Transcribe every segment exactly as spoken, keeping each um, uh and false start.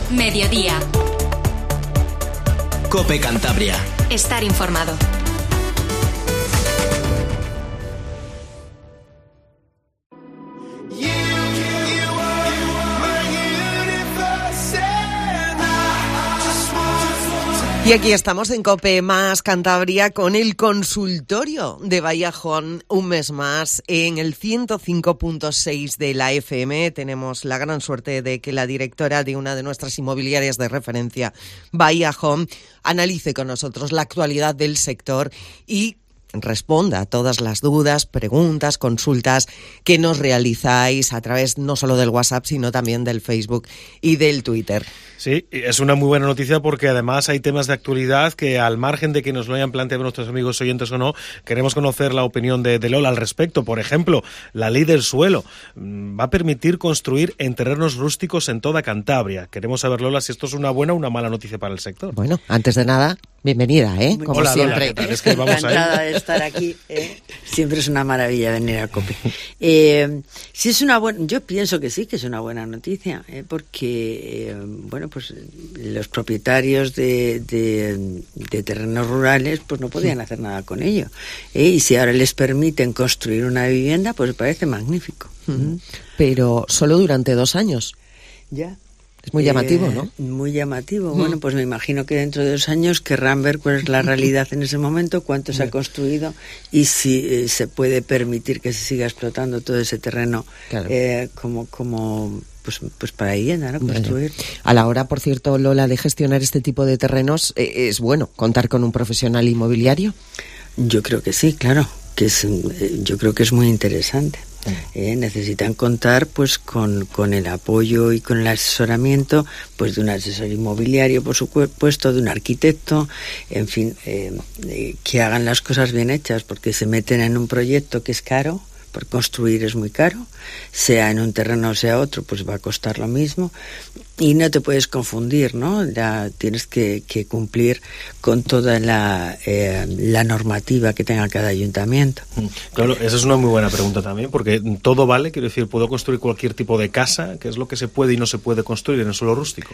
Mediodía. COPE Cantabria. Estar informado. Y aquí estamos en COPE más Cantabria con el consultorio de Bahía Jón, un mes más en el ciento cinco punto seis de la F M. Tenemos la gran suerte de que la directora de una de nuestras inmobiliarias de referencia, Bahía Jón, analice con nosotros la actualidad del sector y responda a todas las dudas, preguntas, consultas que nos realizáis a través no solo del WhatsApp, sino también del Facebook y del Twitter. Sí, es una muy buena noticia porque además hay temas de actualidad que, al margen de que nos lo hayan planteado nuestros amigos oyentes o no, queremos conocer la opinión de, de Lola al respecto. Por ejemplo, la ley del suelo va a permitir construir en terrenos rústicos en toda Cantabria. Queremos saber, Lola, si esto es una buena o una mala noticia para el sector. Bueno, antes de nada, bienvenida, ¿eh? Muy Como Hola, siempre. Lola, ¿qué tal? Es que vamos Encantada a de estar aquí. ¿eh? Siempre es una maravilla venir a COPE. Eh, si es una buena, yo pienso que sí, que es una buena noticia, ¿eh? porque, eh, bueno, pues los propietarios de, de, de terrenos rurales pues no podían hacer nada con ello. ¿eh? Y si ahora les permiten construir una vivienda, pues me parece magnífico. Mm. Pero solo durante dos años. Ya. Es muy llamativo, eh, ¿no? Muy llamativo. Mm. Bueno, pues me imagino que dentro de dos años querrán ver cuál es la realidad en ese momento, cuánto se ha construido y si eh, se puede permitir que se siga explotando todo ese terreno Claro. eh, como como pues pues para vivienda, ¿no? Construir. A la hora, por cierto, Lola, de gestionar este tipo de terrenos, eh, es bueno contar con un profesional inmobiliario. Yo creo que sí, claro, que es, eh, yo creo que es muy interesante. Eh, necesitan contar pues con, con el apoyo y con el asesoramiento pues de un asesor inmobiliario, por supuesto, de un arquitecto, en fin, eh, eh, que hagan las cosas bien hechas, porque se meten en un proyecto que es caro, por construir es muy caro, sea en un terreno o sea otro, pues va a costar lo mismo y no te puedes confundir, ¿no? Ya tienes que, que cumplir con toda la, eh, la normativa que tenga cada ayuntamiento. Claro, esa es una muy buena pregunta también, porque todo vale, quiero decir, puedo construir cualquier tipo de casa, que es lo que se puede y no se puede construir en el suelo rústico.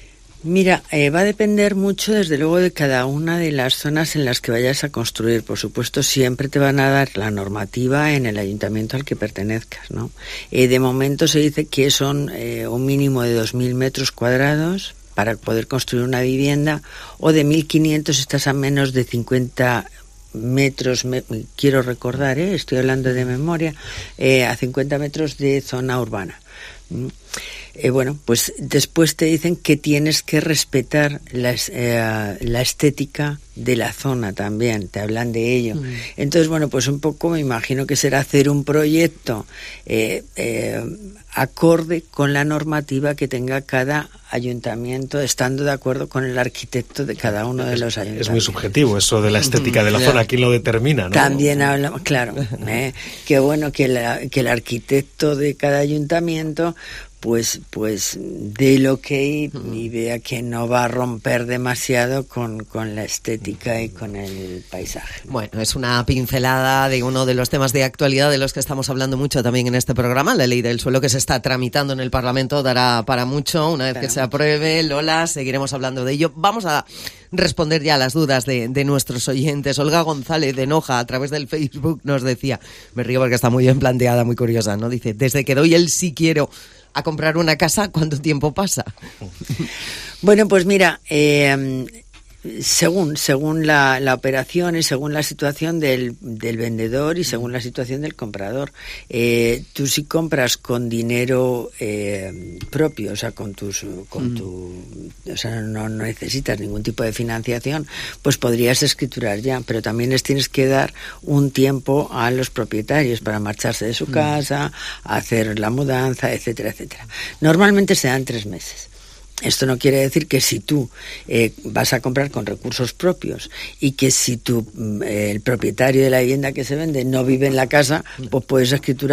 Mira, eh, va a depender mucho, desde luego, de cada una de las zonas en las que vayas a construir. Por supuesto, siempre te van a dar la normativa en el ayuntamiento al que pertenezcas, ¿no? Eh, de momento se dice que son eh, un mínimo de dos mil metros cuadrados para poder construir una vivienda, o de mil quinientos si estás a menos de cincuenta metros, me, quiero recordar, ¿eh? Estoy hablando de memoria, eh, a cincuenta metros de zona urbana. ¿Mm? Eh, bueno, pues después te dicen que tienes que respetar la, eh, la estética de la zona también, te hablan de ello. Mm. Entonces, bueno, pues un poco me imagino que será hacer un proyecto eh, eh, acorde con la normativa que tenga cada ayuntamiento, estando de acuerdo con el arquitecto de cada uno de los ayuntamientos. Es muy subjetivo eso de la estética de la zona, ¿quién lo determina, no? También hablamos, claro, eh, que bueno que, la, que el arquitecto de cada ayuntamiento pues pues dé lo que y vea que no va a romper demasiado con, con la estética y con el paisaje. Bueno, es una pincelada de uno de los temas de actualidad de los que estamos hablando mucho también en este programa. La ley del suelo que se está tramitando en el Parlamento dará para mucho. Una vez para que se apruebe, Lola, seguiremos hablando de ello. Vamos a responder ya a las dudas de, de nuestros oyentes. Olga González de Noja, a través del Facebook, nos decía, me río porque está muy bien planteada, muy curiosa, ¿no? Dice, desde que doy el sí quiero a comprar una casa, ¿cuánto tiempo pasa? Bueno, pues mira, eh, según según la, la operación y según la situación del, del vendedor y según la situación del comprador. Eh, tú si compras con dinero eh, propio, o sea, con tus con mm. tu, o sea, no, no necesitas ningún tipo de financiación, pues podrías escriturar ya, pero también les tienes que dar un tiempo a los propietarios para marcharse de su mm. casa, hacer la mudanza, etcétera, etcétera. Normalmente se dan tres meses. Esto no quiere decir que si tú eh, vas a comprar con recursos propios y que si tú, eh, el propietario de la vivienda que se vende no vive en la casa, pues puedes escriturar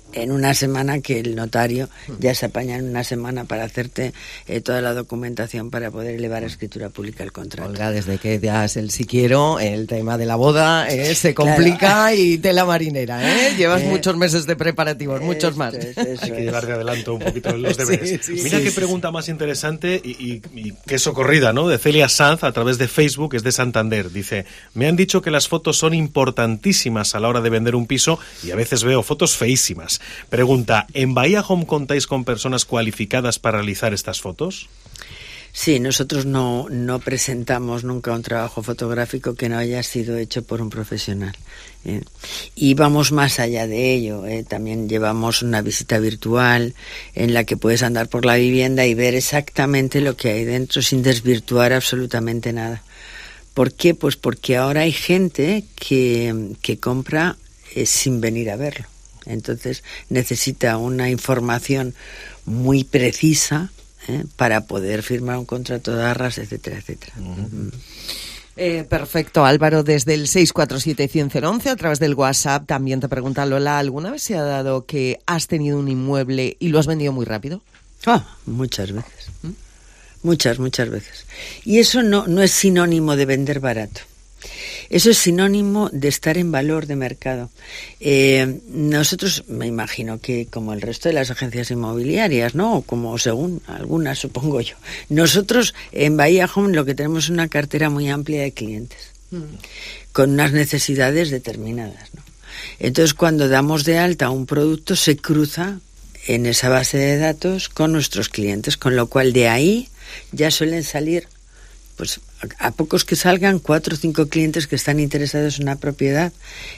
en una semana, que el notario ya se apaña en una semana para hacerte eh, toda la documentación para poder elevar a escritura pública el contrato. Olga, desde que das el si quiero, el tema de la boda eh, se complica, claro. Y tela marinera, ¿eh? Llevas eh, muchos meses de preparativos, muchos más. Es, eso Hay que es. llevar de adelanto un poquito los deberes. Sí, sí, Mira sí, qué sí, pregunta sí. más interesante y, y, y qué socorrida, ¿no? De Celia Sanz a través de Facebook, es de Santander. Dice, me han dicho que las fotos son importantísimas a la hora de vender un piso y a veces veo fotos feísimas. Pregunta, ¿en Bahía Home contáis con personas cualificadas para realizar estas fotos? Sí, nosotros no, no presentamos nunca un trabajo fotográfico que no haya sido hecho por un profesional. ¿eh? Y vamos más allá de ello. ¿eh? También llevamos una visita virtual en la que puedes andar por la vivienda y ver exactamente lo que hay dentro sin desvirtuar absolutamente nada. ¿Por qué? Pues porque ahora hay gente que, que compra eh, sin venir a verlo. Entonces necesita una información muy precisa ¿eh? para poder firmar un contrato de arras, etcétera, etcétera. Uh-huh. Eh, perfecto, Álvaro, desde el seis cuatro siete, cien, cero once, a través del WhatsApp, también te pregunta Lola, ¿alguna vez se ha dado que has tenido un inmueble y lo has vendido muy rápido? Ah, muchas veces. ¿Mm? Muchas, muchas veces. Y eso no, no es sinónimo de vender barato. Eso es sinónimo de estar en valor de mercado. Eh, nosotros, me imagino que como el resto de las agencias inmobiliarias, ¿no? O como según algunas, supongo yo. Nosotros en Bahía Home lo que tenemos es una cartera muy amplia de clientes, mm. con unas necesidades determinadas, ¿no? Entonces, cuando damos de alta un producto, se cruza en esa base de datos con nuestros clientes, con lo cual de ahí ya suelen salir, pues a pocos que salgan, cuatro o cinco clientes que están interesados en una propiedad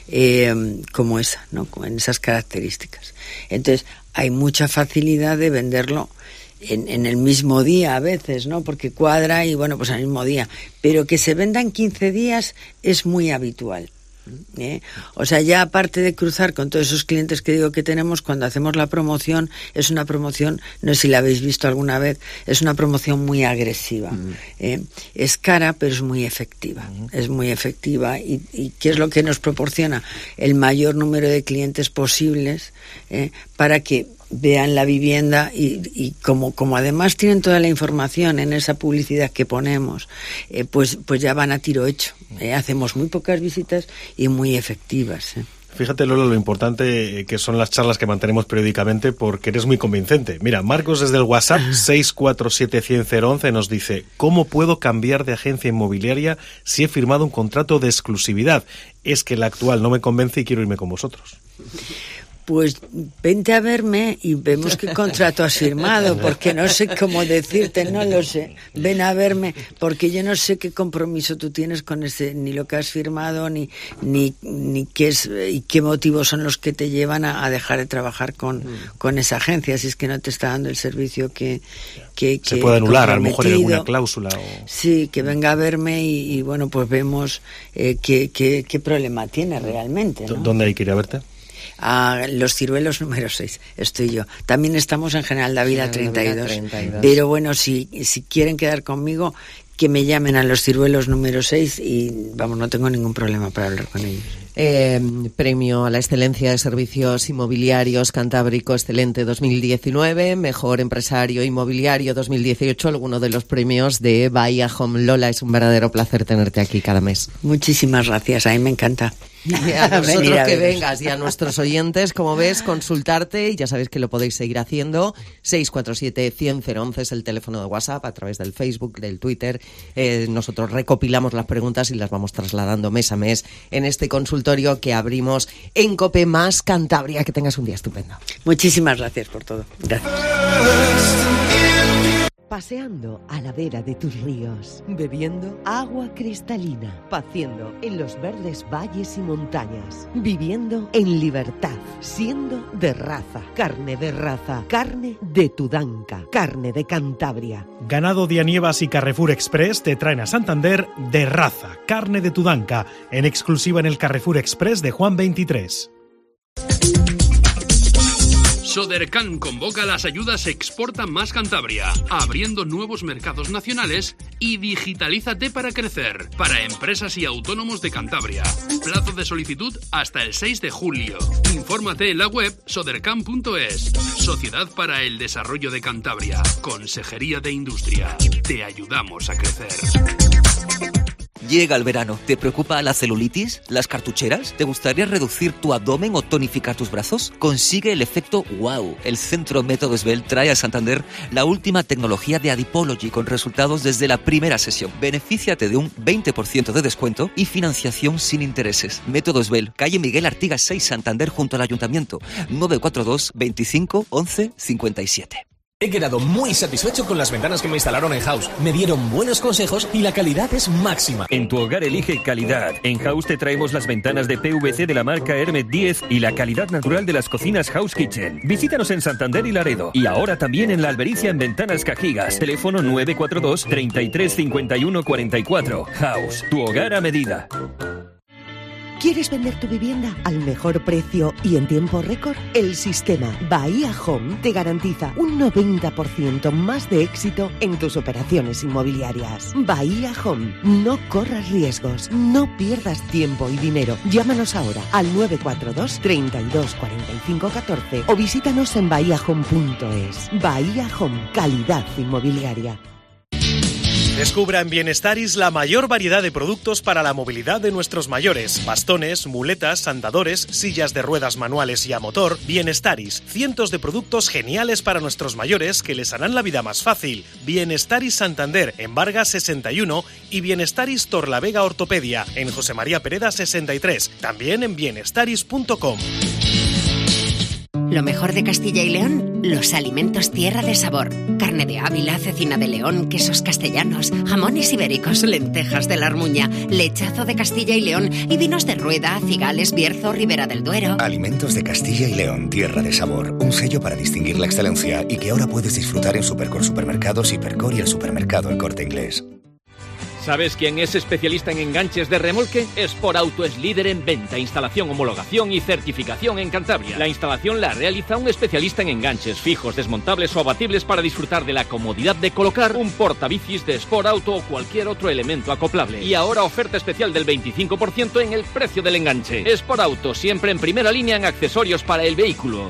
eh, como esa, ¿no? En esas características. Entonces, hay mucha facilidad de venderlo en, en el mismo día a veces, ¿no? Porque cuadra y, bueno, pues al mismo día. Pero que se venda en quince días es muy habitual. ¿Eh? O sea, ya aparte de cruzar con todos esos clientes que digo que tenemos, cuando hacemos la promoción, es una promoción, no sé si la habéis visto alguna vez, es una promoción muy agresiva. Mm. ¿eh? Es cara, pero es muy efectiva. Mm. Es muy efectiva. Y, y ¿qué es lo que nos proporciona? El mayor número de clientes posibles ¿eh? para que vean la vivienda y, y como, como además tienen toda la información en esa publicidad que ponemos, eh, pues, pues ya van a tiro hecho. Eh, hacemos muy pocas visitas y muy efectivas. ¿eh? Fíjate, Lola, lo importante que son las charlas que mantenemos periódicamente porque eres muy convincente. Mira, Marcos desde el WhatsApp seis cuatro siete, cien, cero once nos dice, ¿cómo puedo cambiar de agencia inmobiliaria si he firmado un contrato de exclusividad? Es que la actual no me convence y quiero irme con vosotros. Pues vente a verme y vemos qué contrato has firmado, porque no sé cómo decirte, no lo sé. Ven a verme, porque yo no sé qué compromiso tú tienes con ese, ni lo que has firmado, ni ni ni qué es y qué motivos son los que te llevan a, a dejar de trabajar con, con esa agencia, si es que no te está dando el servicio que que, que se puede anular, a lo mejor en alguna cláusula. O... Sí, que venga a verme y, y bueno, pues vemos eh, qué, qué, qué problema tiene realmente, ¿no? ¿Dónde hay que ir a verte? A Los Ciruelos número seis, estoy yo. También estamos en General Dávila treinta y dos. Pero bueno, si, si quieren quedar conmigo, que me llamen a Los Ciruelos número seis y vamos, no tengo ningún problema para hablar con ellos. Eh, premio a la excelencia de servicios inmobiliarios Cantábrico Excelente dos mil diecinueve, Mejor Empresario Inmobiliario dos mil dieciocho, algunos de los premios de Bahía Home. Lola, es un verdadero placer tenerte aquí cada mes. Muchísimas gracias, a mí me encanta. Y a nosotros que vengas y a nuestros oyentes, como ves, consultarte, y ya sabéis que lo podéis seguir haciendo. seis cuatro siete, cien, cero once es el teléfono de WhatsApp, a través del Facebook, del Twitter. Eh, nosotros recopilamos las preguntas y las vamos trasladando mes a mes en este consultorio que abrimos en COPE más Cantabria. Que tengas un día estupendo. Muchísimas gracias por todo. Gracias. Paseando a la vera de tus ríos, bebiendo agua cristalina, paciendo en los verdes valles y montañas, viviendo en libertad, siendo de raza, carne de raza, carne de Tudanca, carne de Cantabria. Ganado Dianievas y Carrefour Express te traen a Santander de raza, carne de Tudanca, en exclusiva en el Carrefour Express de Juan veintitrés. Sodercan convoca las ayudas Exporta Más Cantabria, abriendo nuevos mercados nacionales y digitalízate para crecer, para empresas y autónomos de Cantabria. Plazo de solicitud hasta el seis de julio. Infórmate en la web sodercan punto es. Sociedad para el Desarrollo de Cantabria. Consejería de Industria. Te ayudamos a crecer. Llega el verano. ¿Te preocupa la celulitis? ¿Las cartucheras? ¿Te gustaría reducir tu abdomen o tonificar tus brazos? Consigue el efecto wow. El Centro Método Esbel trae a Santander la última tecnología de Adipology con resultados desde la primera sesión. Benefíciate de un veinte por ciento de descuento y financiación sin intereses. Método Esbel, calle Miguel Artigas seis, Santander, junto al Ayuntamiento. nueve cuatro dos, veinticinco, once, cincuenta y siete. He quedado muy satisfecho con las ventanas que me instalaron en House. Me dieron buenos consejos y la calidad es máxima. En tu hogar elige calidad. En House te traemos las ventanas de P V C de la marca Hermet diez y la calidad natural de las cocinas House Kitchen. Visítanos en Santander y Laredo. Y ahora también en La Albericia en Ventanas Cajigas. Teléfono nueve cuatro dos, treinta y tres, cincuenta y uno, cuarenta y cuatro. House, tu hogar a medida. ¿Quieres vender tu vivienda al mejor precio y en tiempo récord? El sistema Bahía Home te garantiza un noventa por ciento más de éxito en tus operaciones inmobiliarias. Bahía Home, no corras riesgos, no pierdas tiempo y dinero. Llámanos ahora al nueve cuatro dos, treinta y dos, cuarenta y cinco, catorce o visítanos en bahía home punto es. Bahía Home, calidad inmobiliaria. Descubra en Bienestaris la mayor variedad de productos para la movilidad de nuestros mayores. Bastones, muletas, andadores, sillas de ruedas manuales y a motor. Bienestaris, cientos de productos geniales para nuestros mayores que les harán la vida más fácil. Bienestaris Santander, en Vargas sesenta y uno y Bienestaris Torlavega Ortopedia, en José María Pereda sesenta y tres. También en bienestaris punto com. Lo mejor de Castilla y León, los alimentos tierra de sabor. Carne de Ávila, cecina de León, quesos castellanos, jamones ibéricos, lentejas de la Armuña, lechazo de Castilla y León y vinos de Rueda, Cigales, Bierzo, Ribera del Duero. Alimentos de Castilla y León, tierra de sabor. Un sello para distinguir la excelencia y que ahora puedes disfrutar en Supercor Supermercados, Hipercor y el supermercado El Corte Inglés. ¿Sabes quién es especialista en enganches de remolque? Sport Auto es líder en venta, instalación, homologación y certificación en Cantabria. La instalación la realiza un especialista en enganches fijos, desmontables o abatibles para disfrutar de la comodidad de colocar un portabicis de Sport Auto o cualquier otro elemento acoplable. Y ahora oferta especial del veinticinco por ciento en el precio del enganche. Sport Auto, siempre en primera línea en accesorios para el vehículo.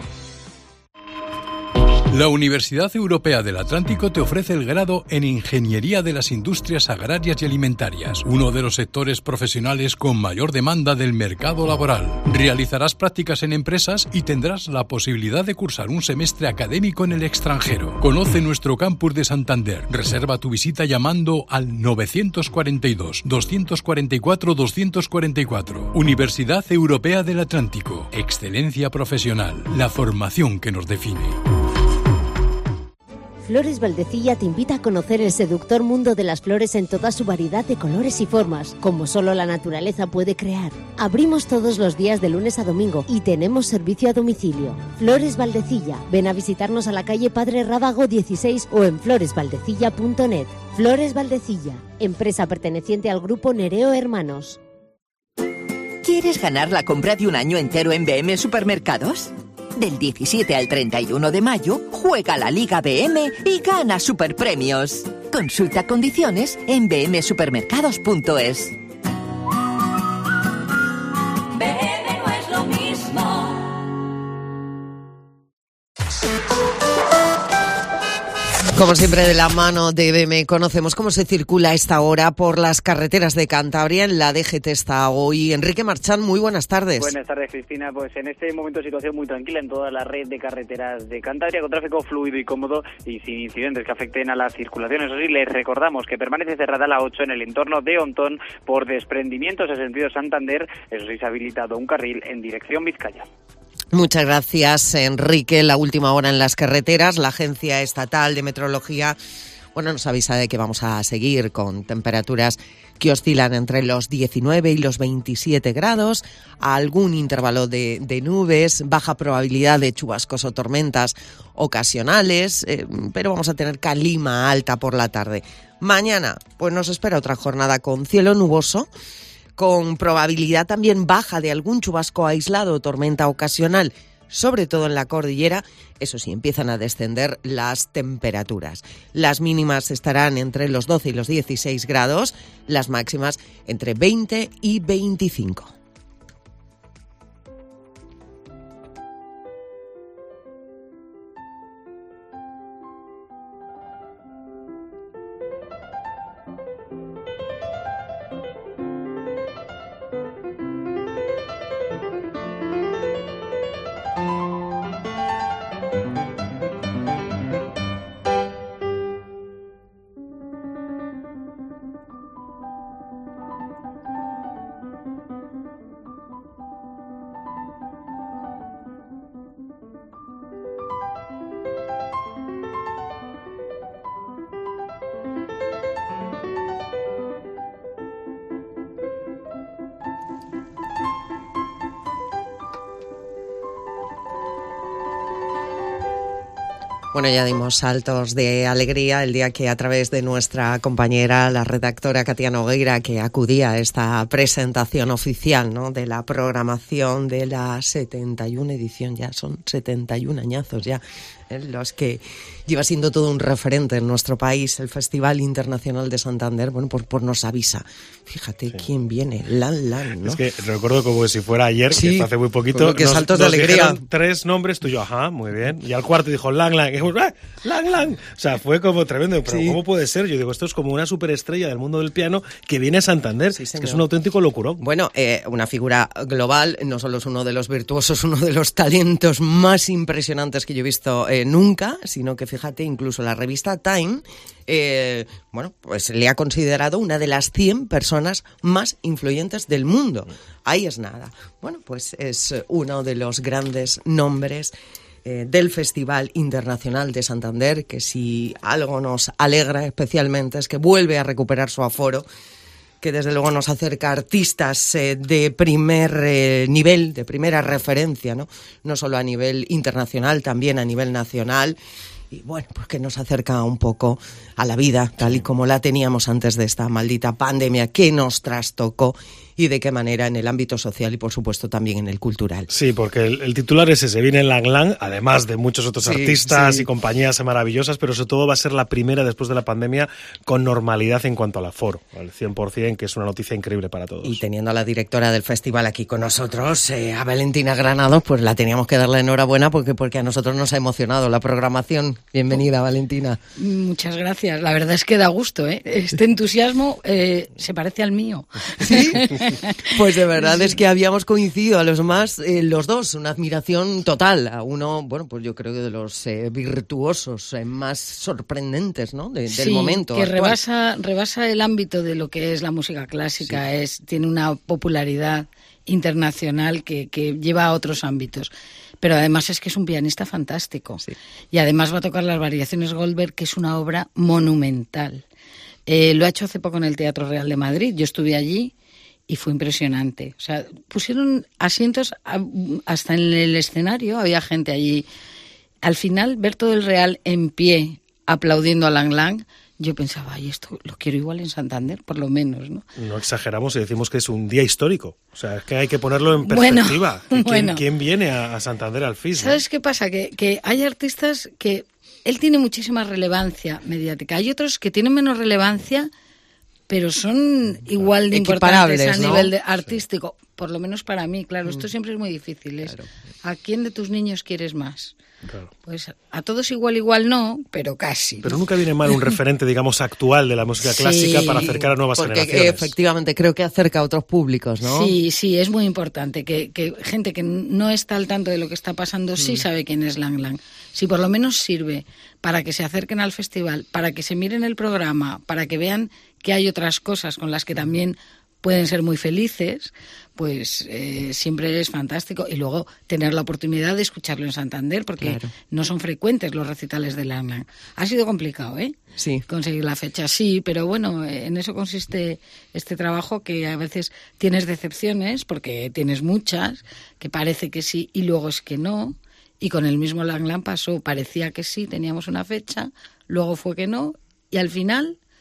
La Universidad Europea del Atlántico te ofrece el grado en Ingeniería de las Industrias Agrarias y Alimentarias, uno de los sectores profesionales con mayor demanda del mercado laboral. Realizarás prácticas en empresas y tendrás la posibilidad de cursar un semestre académico en el extranjero. Conoce nuestro campus de Santander. Reserva tu visita llamando al nueve cuatro dos, dos cuatro cuatro, dos cuatro cuatro. Universidad Europea del Atlántico. Excelencia profesional. La formación que nos define. Flores Valdecilla te invita a conocer el seductor mundo de las flores en toda su variedad de colores y formas, como solo la naturaleza puede crear. Abrimos todos los días de lunes a domingo y tenemos servicio a domicilio. Flores Valdecilla. Ven a visitarnos a la calle Padre Rábago dieciséis o en flores valdecilla punto net. Flores Valdecilla, empresa perteneciente al grupo Nereo Hermanos. ¿Quieres ganar la compra de un año entero en B M Supermercados? Del diecisiete al treinta y uno de mayo, juega la Liga B M y gana superpremios. Consulta condiciones en b m supermercados punto es. B M no es lo mismo. Como siempre, de la mano de B M conocemos cómo se circula a esta hora por las carreteras de Cantabria. En la D G T está hoy Enrique Marchán. Muy buenas tardes. Buenas tardes, Cristina. Pues en este momento situación muy tranquila en toda la red de carreteras de Cantabria, con tráfico fluido y cómodo y sin incidentes que afecten a la circulación. Eso sí, les recordamos que permanece cerrada la ocho en el entorno de Ontón por desprendimientos en sentido Santander. Eso sí, se ha habilitado un carril en dirección Vizcaya. Muchas gracias, Enrique. La última hora en las carreteras, la Agencia Estatal de Meteorología, bueno, nos avisa de que vamos a seguir con temperaturas que oscilan entre los diecinueve y los veintisiete grados, algún intervalo de, de nubes, baja probabilidad de chubascos o tormentas ocasionales, eh, pero vamos a tener calima alta por la tarde. Mañana, pues nos espera otra jornada con cielo nuboso, con probabilidad también baja de algún chubasco aislado o tormenta ocasional sobre todo en la cordillera. Eso sí, empiezan a descender las temperaturas. Las mínimas estarán entre los doce y los dieciséis grados, las máximas entre veinte y veinticinco. Bueno, ya dimos saltos de alegría el día que a través de nuestra compañera, la redactora Katia Nogueira, que acudía a esta presentación oficial, ¿no?, de la programación de la setenta y una edición, ya son setenta y un añazos ya, en los que lleva siendo todo un referente en nuestro país, el Festival Internacional de Santander. Bueno, pues, pues nos avisa. Fíjate sí. quién viene, Lang Lang, ¿no? Es que recuerdo como si fuera ayer, sí, que fue hace muy poquito. Que nos, saltos nos de alegría. Tres nombres, tú y yo, ajá, muy bien. Y al cuarto dijo Lang Lang. Y dijimos, ¡ah! Lang Lang. O sea, fue como tremendo. Pero sí. ¿cómo puede ser? Yo digo, esto es como una superestrella del mundo del piano que viene a Santander. Sí, es que es un auténtico locurón. Bueno, eh, una figura global, no solo es uno de los virtuosos, uno de los talentos más impresionantes que yo he visto eh, nunca, sino que fíjate, incluso la revista Time, eh, bueno, pues le ha considerado una de las cien personas más influyentes del mundo. Ahí es nada. Bueno, pues es uno de los grandes nombres eh, del Festival Internacional de Santander, que si algo nos alegra especialmente es que vuelve a recuperar su aforo, que desde luego nos acerca a artistas eh, de primer eh, nivel, de primera referencia, ¿no? No solo a nivel internacional, también a nivel nacional. Y bueno, pues que nos acerca un poco a la vida, tal y como la teníamos antes de esta maldita pandemia que nos trastocó, y de qué manera en el ámbito social y, por supuesto, también en el cultural. Sí, porque el, el titular es ese, viene Lang Lang, además de muchos otros sí, artistas sí. y compañías maravillosas, pero sobre todo va a ser la primera después de la pandemia con normalidad en cuanto al aforo, al cien por ciento, que es una noticia increíble para todos. Y teniendo a la directora del festival aquí con nosotros, eh, a Valentina Granados, pues la teníamos que darle enhorabuena porque, porque a nosotros nos ha emocionado la programación. Bienvenida, Valentina. Muchas gracias. La verdad es que da gusto, ¿eh? Este entusiasmo eh, se parece al mío. ¿Sí? Pues de verdad sí. es que habíamos coincidido a los más, eh, los dos, una admiración total. A uno, bueno, pues yo creo que de los eh, virtuosos eh, más sorprendentes, ¿no? De, sí, del momento que actual. rebasa, rebasa el ámbito de lo que es la música clásica, sí. es tiene una popularidad internacional que, que lleva a otros ámbitos. Pero además es que es un pianista fantástico. Sí. Y además va a tocar las variaciones Goldberg, que es una obra monumental. Eh, lo ha hecho hace poco en el Teatro Real de Madrid. Yo estuve allí y fue impresionante. O sea, pusieron asientos hasta en el escenario, había gente allí. Al final, ver todo el Real en pie, aplaudiendo a Lang Lang, yo pensaba, ay, esto lo quiero igual en Santander, por lo menos, ¿no? No exageramos y decimos que es un día histórico. O sea, es que hay que ponerlo en perspectiva. Bueno, ¿Quién, bueno. ¿Quién viene a, a Santander al F I S? ¿Sabes ¿no? qué pasa? Que, que hay artistas que... Él tiene muchísima relevancia mediática. Hay otros que tienen menos relevancia, pero son igual de importantes a ¿no? nivel de artístico. Sí. Por lo menos para mí, claro. Mm. Esto siempre es muy difícil. Es, claro. ¿A quién de tus niños quieres más? Claro. Pues a todos igual, igual no, pero casi. Pero nunca viene mal un referente, digamos, actual de la música clásica sí, para acercar a nuevas porque generaciones. Efectivamente, creo que acerca a otros públicos, ¿no? Sí, sí, es muy importante que, que gente que no está al tanto de lo que está pasando sí mm. sabe quién es Lang Lang. Si por lo menos sirve para que se acerquen al festival, para que se miren el programa, para que vean que hay otras cosas con las que también pueden ser muy felices, pues eh, siempre es fantástico. Y luego tener la oportunidad de escucharlo en Santander, porque claro. no son frecuentes los recitales de Lang Lang. Ha sido complicado, ¿eh? Sí. Conseguir la fecha, sí, pero bueno, en eso consiste este trabajo, que a veces tienes decepciones, porque tienes muchas, que parece que sí y luego es que no. Y con el mismo Lang Lang pasó, parecía que sí, teníamos una fecha, luego fue que no, y al final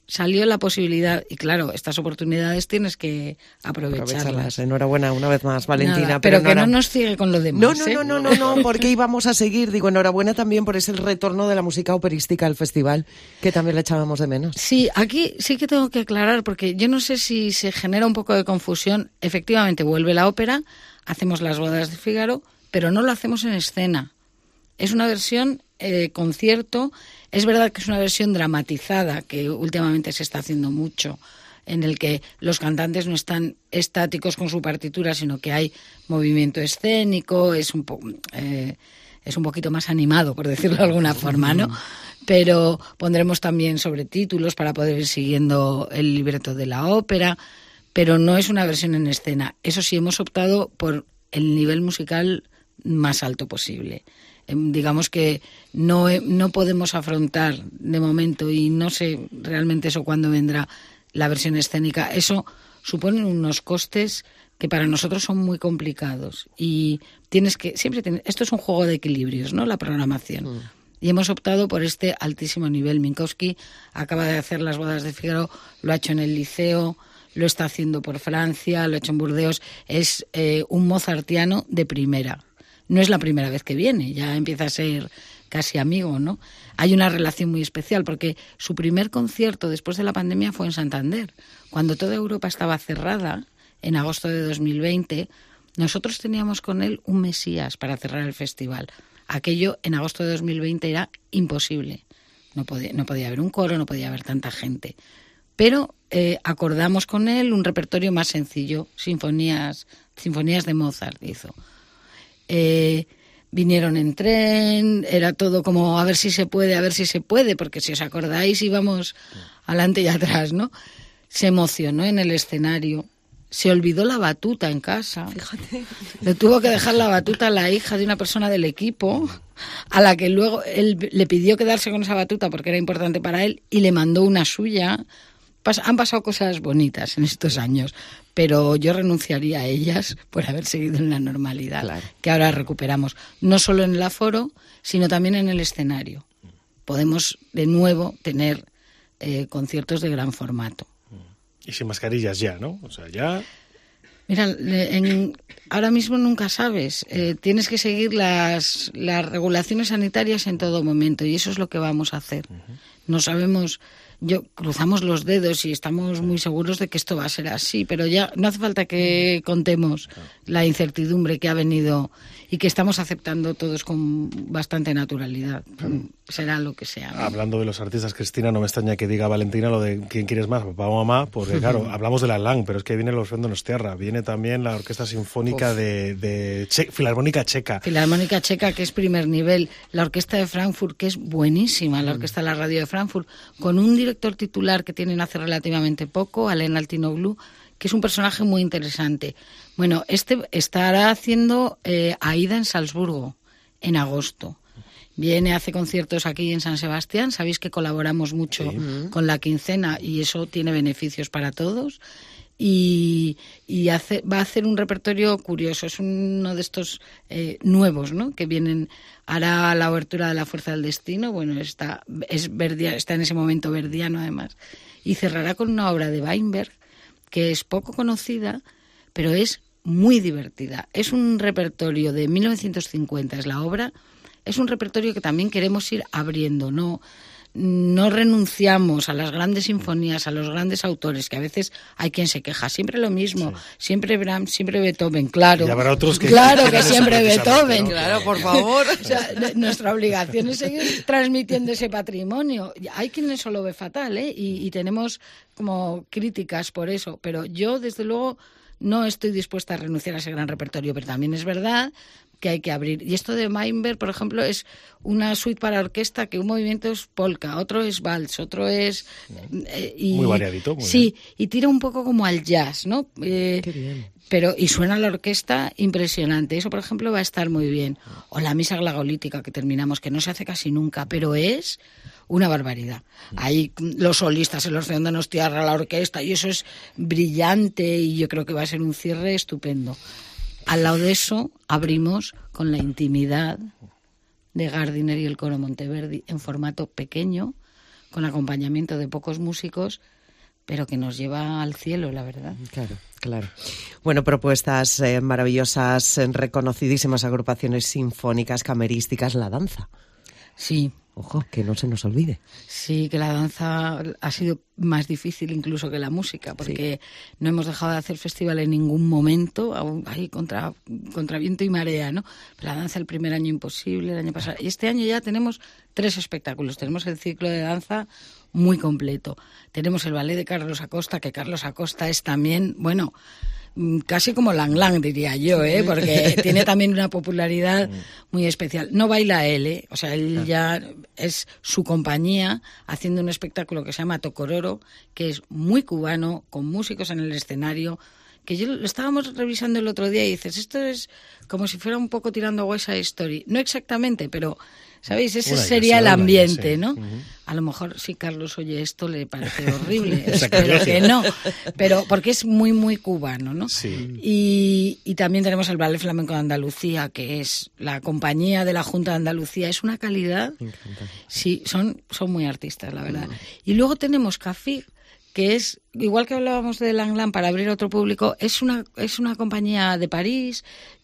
salió la posibilidad, y claro, estas oportunidades tienes que aprovecharlas. aprovecharlas. Enhorabuena una vez más, Valentina. Nada, pero pero que enhora... no nos ciegue con lo demás. No, no, ¿eh? no, no, no, no, porque íbamos a seguir. Digo, enhorabuena también por ese retorno de la música operística al festival, que también le echábamos de menos. Sí, aquí sí que tengo que aclarar, porque yo no sé si se genera un poco de confusión. Efectivamente, vuelve la ópera, hacemos las bodas de Fígaro, pero no lo hacemos en escena. Es una versión eh, concierto. Es verdad que es una versión dramatizada, que últimamente se está haciendo mucho, en el que los cantantes no están estáticos con su partitura, sino que hay movimiento escénico, es un, po eh, es un poquito más animado, por decirlo de alguna forma, ¿no? Pero pondremos también sobretítulos para poder ir siguiendo el libreto de la ópera, pero no es una versión en escena. Eso sí, hemos optado por el nivel musical más alto posible. Digamos que no, no podemos afrontar de momento, y no sé realmente eso cuándo vendrá, la versión escénica. Eso supone unos costes que para nosotros son muy complicados, y tienes que siempre tienes, esto es un juego de equilibrios, ¿no? La programación. Mm. Y hemos optado por este altísimo nivel. Minkowski acaba de hacer las bodas de Fígaro, lo ha hecho en el Liceo, lo está haciendo por Francia, lo ha hecho en Burdeos. Es eh, un mozartiano de primera. No es la primera vez que viene, ya empieza a ser casi amigo, ¿no? Hay una relación muy especial, porque su primer concierto después de la pandemia fue en Santander. Cuando toda Europa estaba cerrada, en agosto de dos mil veinte, nosotros teníamos con él un Mesías para cerrar el festival. Aquello en agosto de dos mil veinte era imposible. No podía, no podía haber un coro, no podía haber tanta gente. Pero eh, acordamos con él un repertorio más sencillo, sinfonías, sinfonías de Mozart hizo. Eh, vinieron en tren, era todo como a ver si se puede, a ver si se puede, porque si os acordáis íbamos adelante y atrás, ¿no? Se emocionó en el escenario, se olvidó la batuta en casa. Fíjate. Le tuvo que dejar la batuta a la hija de una persona del equipo, a la que luego él le pidió quedarse con esa batuta porque era importante para él, y le mandó una suya. Pas- han pasado cosas bonitas en estos años, pero yo renunciaría a ellas por haber seguido en la normalidad, claro, que ahora recuperamos, no solo en el aforo, sino también en el escenario. Podemos de nuevo tener eh, conciertos de gran formato. Y sin mascarillas ya, ¿no? O sea, ya... Mira, en, ahora mismo nunca sabes. Eh, tienes que seguir las, las regulaciones sanitarias en todo momento, y eso es lo que vamos a hacer. Uh-huh. No sabemos... Yo cruzamos los dedos y estamos muy seguros de que esto va a ser así, pero ya no hace falta que contemos la incertidumbre que ha venido y que estamos aceptando todos con bastante naturalidad. Será lo que sea, ¿no? Hablando de los artistas, Cristina, no me extraña que diga Valentina lo de quién quieres más, papá o mamá, porque claro, hablamos de la L A N, pero es que viene el Orfeón Donostiarra, viene también la Orquesta Sinfónica Uf. de, de che, Filarmónica Checa. Filarmónica Checa, que es primer nivel, la Orquesta de Frankfurt, que es buenísima, la Orquesta de la Radio de Frankfurt, con un director titular que tienen hace relativamente poco, Alen Altinoglu, que es un personaje muy interesante. Bueno, este estará haciendo eh, Aida en Salzburgo en agosto. Viene, hace conciertos aquí en San Sebastián. Sabéis que colaboramos mucho sí. con la quincena y eso tiene beneficios para todos. Y, y hace, va a hacer un repertorio curioso. Es uno de estos eh, nuevos, ¿no? Que vienen, hará la obertura de La Fuerza del Destino. Bueno, está, es verdia, está en ese momento verdiano además. Y cerrará con una obra de Weinberg que es poco conocida, pero es muy divertida. Es un repertorio de mil novecientos cincuenta, es la obra. Es un repertorio que también queremos ir abriendo, no, no renunciamos a las grandes sinfonías, a los grandes autores, que a veces hay quien se queja, siempre lo mismo, sí. siempre Brahms, siempre Beethoven, claro. Y habrá otros que... Claro que siempre Beethoven. ¿no? Claro, por favor. O sea, nuestra obligación es seguir transmitiendo ese patrimonio. Hay quien eso lo ve fatal, ¿eh? Y, y tenemos como críticas por eso, pero yo, desde luego, no estoy dispuesta a renunciar a ese gran repertorio, pero también es verdad que hay que abrir. Y esto de Weinberg, por ejemplo, es una suite para orquesta que un movimiento es polka, otro es vals, otro es... Eh, y, muy variadito. Muy sí, bien. Y tira un poco como al jazz, ¿no? Eh, Qué bien. Pero, y suena la orquesta impresionante. Eso, por ejemplo, va a estar muy bien. O la misa glagolítica que terminamos, que no se hace casi nunca, pero es una barbaridad. Ahí los solistas, el Orfeón Donostiarra, la orquesta, y eso es brillante, y yo creo que va a ser un cierre estupendo. Al lado de eso, abrimos con la intimidad de Gardiner y el coro Monteverdi en formato pequeño, con acompañamiento de pocos músicos, pero que nos lleva al cielo, la verdad. Claro, claro. Bueno, propuestas eh, maravillosas, reconocidísimas agrupaciones sinfónicas, camerísticas, la danza. Sí. Ojo, que no se nos olvide. Sí, que la danza ha sido más difícil incluso que la música, porque sí. no hemos dejado de hacer festival en ningún momento, ahí contra, contra viento y marea, ¿no? La danza el primer año imposible, el año pasado. Y este año ya tenemos tres espectáculos. Tenemos el ciclo de danza muy completo. Tenemos el ballet de Carlos Acosta, que Carlos Acosta es también, bueno, casi como Lang Lang, diría yo, ¿eh? Porque tiene también una popularidad muy especial. No baila él, ¿eh? O sea, él ya es su compañía haciendo un espectáculo que se llama Tocororo, que es muy cubano, con músicos en el escenario, que yo lo estábamos revisando el otro día y dices, esto es como si fuera un poco tirando a West Side Story. No exactamente, pero, ¿sabéis? Ese Una sería el ambiente, sí. ¿no? Uh-huh. A lo mejor si Carlos oye esto le parece horrible, espero que no, pero porque es muy, muy cubano, ¿no? Sí. Y, y también tenemos el Ballet Flamenco de Andalucía, que es la compañía de la Junta de Andalucía, es una calidad, sí, son, son muy artistas, la verdad. Y luego tenemos Cafig, que es, igual que hablábamos de Lang Lang para abrir otro público, es una, es una compañía de París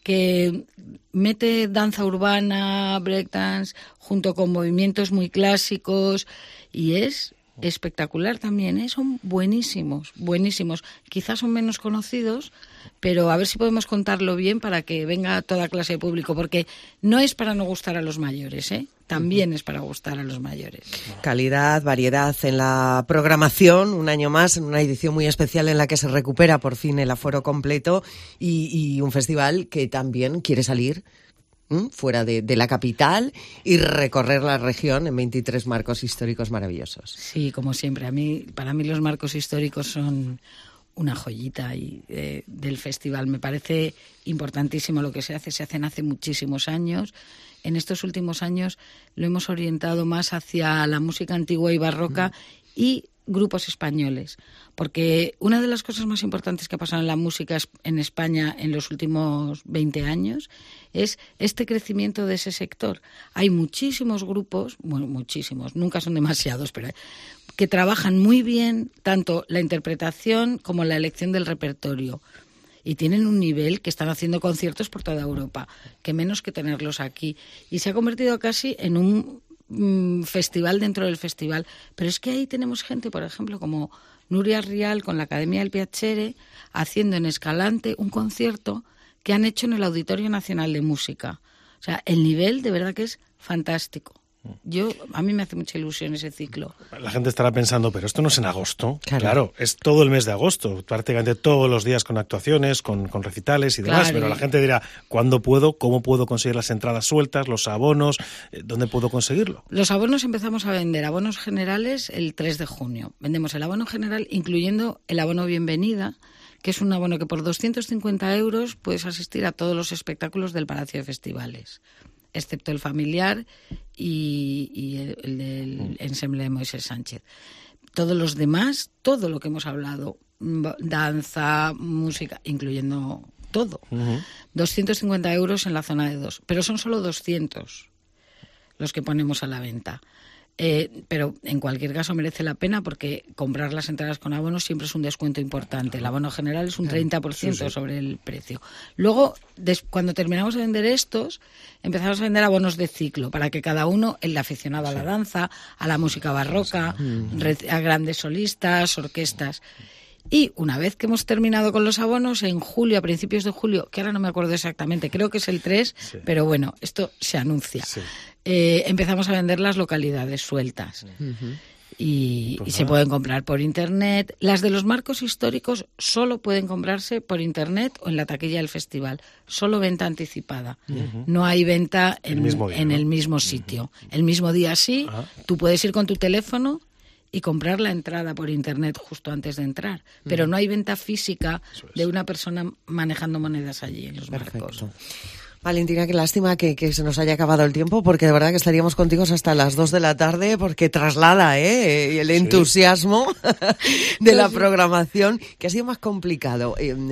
que mete danza urbana, breakdance, junto con movimientos muy clásicos, y es espectacular también, ¿eh? Son buenísimos, buenísimos. Quizás son menos conocidos, pero a ver si podemos contarlo bien para que venga toda clase de público, porque no es para no gustar a los mayores, ¿eh? También es para gustar a los mayores. Calidad, variedad en la programación, un año más, en una edición muy especial en la que se recupera por fin el aforo completo y, y un festival que también quiere salir ¿m? fuera de, de la capital y recorrer la región en veintitrés marcos históricos maravillosos. Sí, como siempre. A mí, para mí los marcos históricos son una joyita y, eh, del festival. Me parece importantísimo lo que se hace. Se hacen hace muchísimos años. En estos últimos años lo hemos orientado más hacia la música antigua y barroca mm. y grupos españoles, porque una de las cosas más importantes que ha pasado en la música en España en los últimos veinte años es este crecimiento de ese sector. Hay muchísimos grupos, bueno, muchísimos, nunca son demasiados, pero que trabajan muy bien tanto la interpretación como la elección del repertorio. Y tienen un nivel que están haciendo conciertos por toda Europa, que menos que tenerlos aquí. Y se ha convertido casi en un mm, festival dentro del festival. Pero es que ahí tenemos gente, por ejemplo, como Nuria Rial con la Academia del Piacere, haciendo en Escalante un concierto que han hecho en el Auditorio Nacional de Música. O sea, el nivel de verdad que es fantástico. Yo, a mí me hace mucha ilusión ese ciclo. La gente estará pensando, pero esto no es en agosto. Claro, claro es todo el mes de agosto, prácticamente todos los días con actuaciones, con, con recitales y demás, claro. Pero la gente dirá, ¿cuándo puedo? ¿Cómo puedo conseguir las entradas sueltas, los abonos? ¿Dónde puedo conseguirlo? Los abonos empezamos a vender, abonos generales, el tres de junio. Vendemos el abono general, incluyendo el abono Bienvenida, que es un abono que por doscientos cincuenta euros puedes asistir a todos los espectáculos del Palacio de Festivales, excepto el familiar y, y el, el del ensemble de Moisés Sánchez. Todos los demás, todo lo que hemos hablado, danza, música, incluyendo todo, uh-huh. doscientos cincuenta euros en la zona de dos, pero son solo doscientos los que ponemos a la venta. Eh, pero en cualquier caso merece la pena porque comprar las entradas con abonos siempre es un descuento importante. El abono general es un treinta por ciento sí, sí. sobre el precio. Luego, des, cuando terminamos de vender estos, empezamos a vender abonos de ciclo para que cada uno, el aficionado a la danza, a la música barroca, sí. a grandes solistas, orquestas. Y una vez que hemos terminado con los abonos, en julio, a principios de julio, que ahora no me acuerdo exactamente, creo que es el tres, sí. pero bueno, esto se anuncia. Sí. Eh, empezamos a vender las localidades sueltas. Uh-huh. Y, pues y se pueden comprar por internet. Las de los marcos históricos solo pueden comprarse por internet o en la taquilla del festival. Solo venta anticipada. Uh-huh. No hay venta en el mismo, día, en ¿no? el mismo sitio. Uh-huh. El mismo día sí, uh-huh. tú puedes ir con tu teléfono y comprar la entrada por internet justo antes de entrar. Pero uh-huh. no hay venta física es. de una persona manejando monedas allí en los Perfecto. marcos. Valentina, qué lástima que, que se nos haya acabado el tiempo, porque de verdad que estaríamos contigo hasta las dos de la tarde, porque traslada ¿eh? el entusiasmo sí. de la programación, que ha sido más complicado. Eh,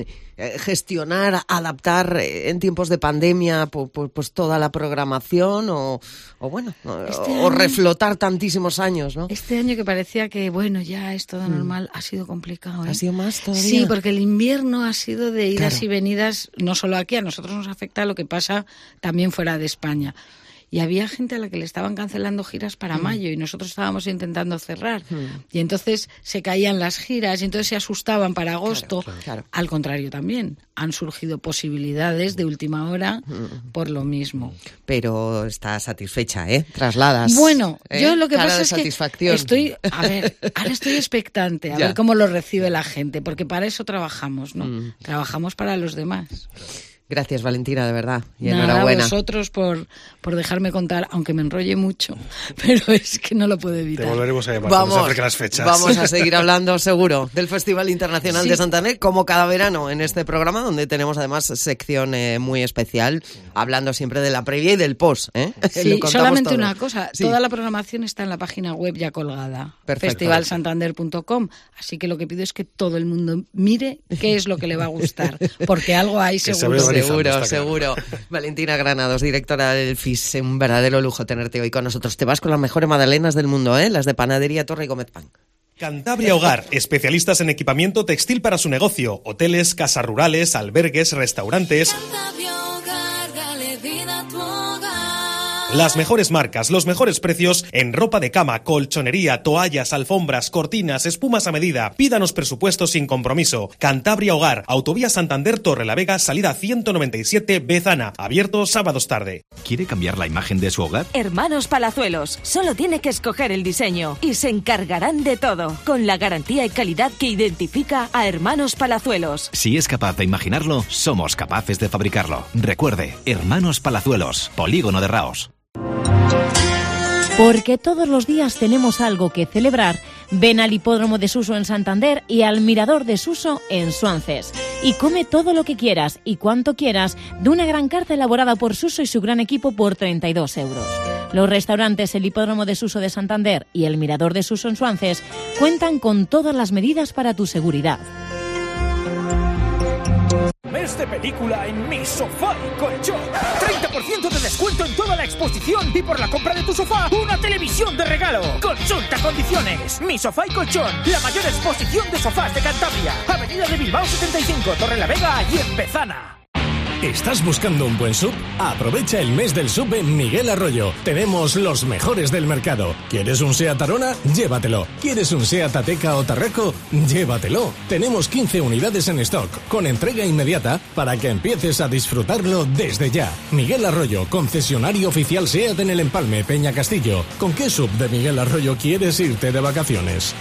eh, gestionar, adaptar eh, en tiempos de pandemia pues, pues, pues toda la programación o, o bueno, este o, año, o reflotar tantísimos años, ¿no? Este año que parecía que, bueno, ya es todo normal, mm. ha sido complicado, ¿eh? ¿Ha sido más todavía? Sí, porque el invierno ha sido de idas claro. y venidas, no solo aquí, a nosotros nos afecta lo que pasa también fuera de España. Y había gente a la que le estaban cancelando giras para mm. mayo y nosotros estábamos intentando cerrar. Mm. Y entonces se caían las giras y entonces se asustaban para agosto. Claro, claro. Al contrario también, han surgido posibilidades de última hora mm. por lo mismo. Pero está satisfecha, ¿eh? Trasladas. Bueno, ¿eh? yo lo que Cara pasa de es satisfacción. que estoy, a ver, ahora estoy expectante a ya. ver cómo lo recibe la gente, porque para eso trabajamos, ¿no? Mm. Trabajamos para los demás. Gracias, Valentina, de verdad. Y Nada, enhorabuena. a vosotros por, por dejarme contar, aunque me enrolle mucho, pero es que no lo puedo evitar. Te volveremos a llamar vamos, cuando se acerquen las fechas. Vamos a seguir hablando, seguro, del Festival Internacional sí. de Santander, como cada verano en este programa, donde tenemos además sección eh, muy especial, hablando siempre de la previa y del post. ¿eh? Sí, solamente todo. Una cosa, sí. toda la programación está en la página web ya colgada, festival santander punto com, así que lo que pido es que todo el mundo mire qué es lo que le va a gustar, porque algo hay seguro. Seguro, seguro. Valentina Granados, directora del F I S, un verdadero lujo tenerte hoy con nosotros. Te vas con las mejores magdalenas del mundo, ¿eh? Las de Panadería Torre y Gómez Pan. Cantabria Hogar, especialistas en equipamiento textil para su negocio, hoteles, casas rurales, albergues, restaurantes. Las mejores marcas, los mejores precios en ropa de cama, colchonería, toallas, alfombras, cortinas, espumas a medida. Pídanos presupuestos sin compromiso. Cantabria Hogar, Autovía Santander Torrelavega, salida ciento noventa y siete, Bezana. Abierto sábados tarde. ¿Quiere cambiar la imagen de su hogar? Hermanos Palazuelos. Solo tiene que escoger el diseño y se encargarán de todo, con la garantía y calidad que identifica a Hermanos Palazuelos. Si es capaz de imaginarlo, somos capaces de fabricarlo. Recuerde, Hermanos Palazuelos, Polígono de Raos. Porque todos los días tenemos algo que celebrar, ven al Hipódromo de Suso en Santander y al Mirador de Suso en Suances. Y come todo lo que quieras y cuanto quieras de una gran carta elaborada por Suso y su gran equipo por treinta y dos euros. Los restaurantes El Hipódromo de Suso de Santander y el Mirador de Suso en Suances cuentan con todas las medidas para tu seguridad. Mes de película en Mi Sofá y Colchón. treinta por ciento de descuento en toda la exposición y por la compra de tu sofá, una televisión de regalo. Consulta condiciones. Mi Sofá y Colchón, la mayor exposición de sofás de Cantabria. Avenida de Bilbao setenta y cinco, Torrelavega y en Bezana. ¿Estás buscando un buen sub? Aprovecha el mes del sub en Miguel Arroyo. Tenemos los mejores del mercado. ¿Quieres un Seat Arona? Llévatelo. ¿Quieres un Seat Ateca o Tarraco? Llévatelo. Tenemos quince unidades en stock, con entrega inmediata, para que empieces a disfrutarlo desde ya. Miguel Arroyo, concesionario oficial Seat en el Empalme, Peña Castillo. ¿Con qué sub de Miguel Arroyo quieres irte de vacaciones?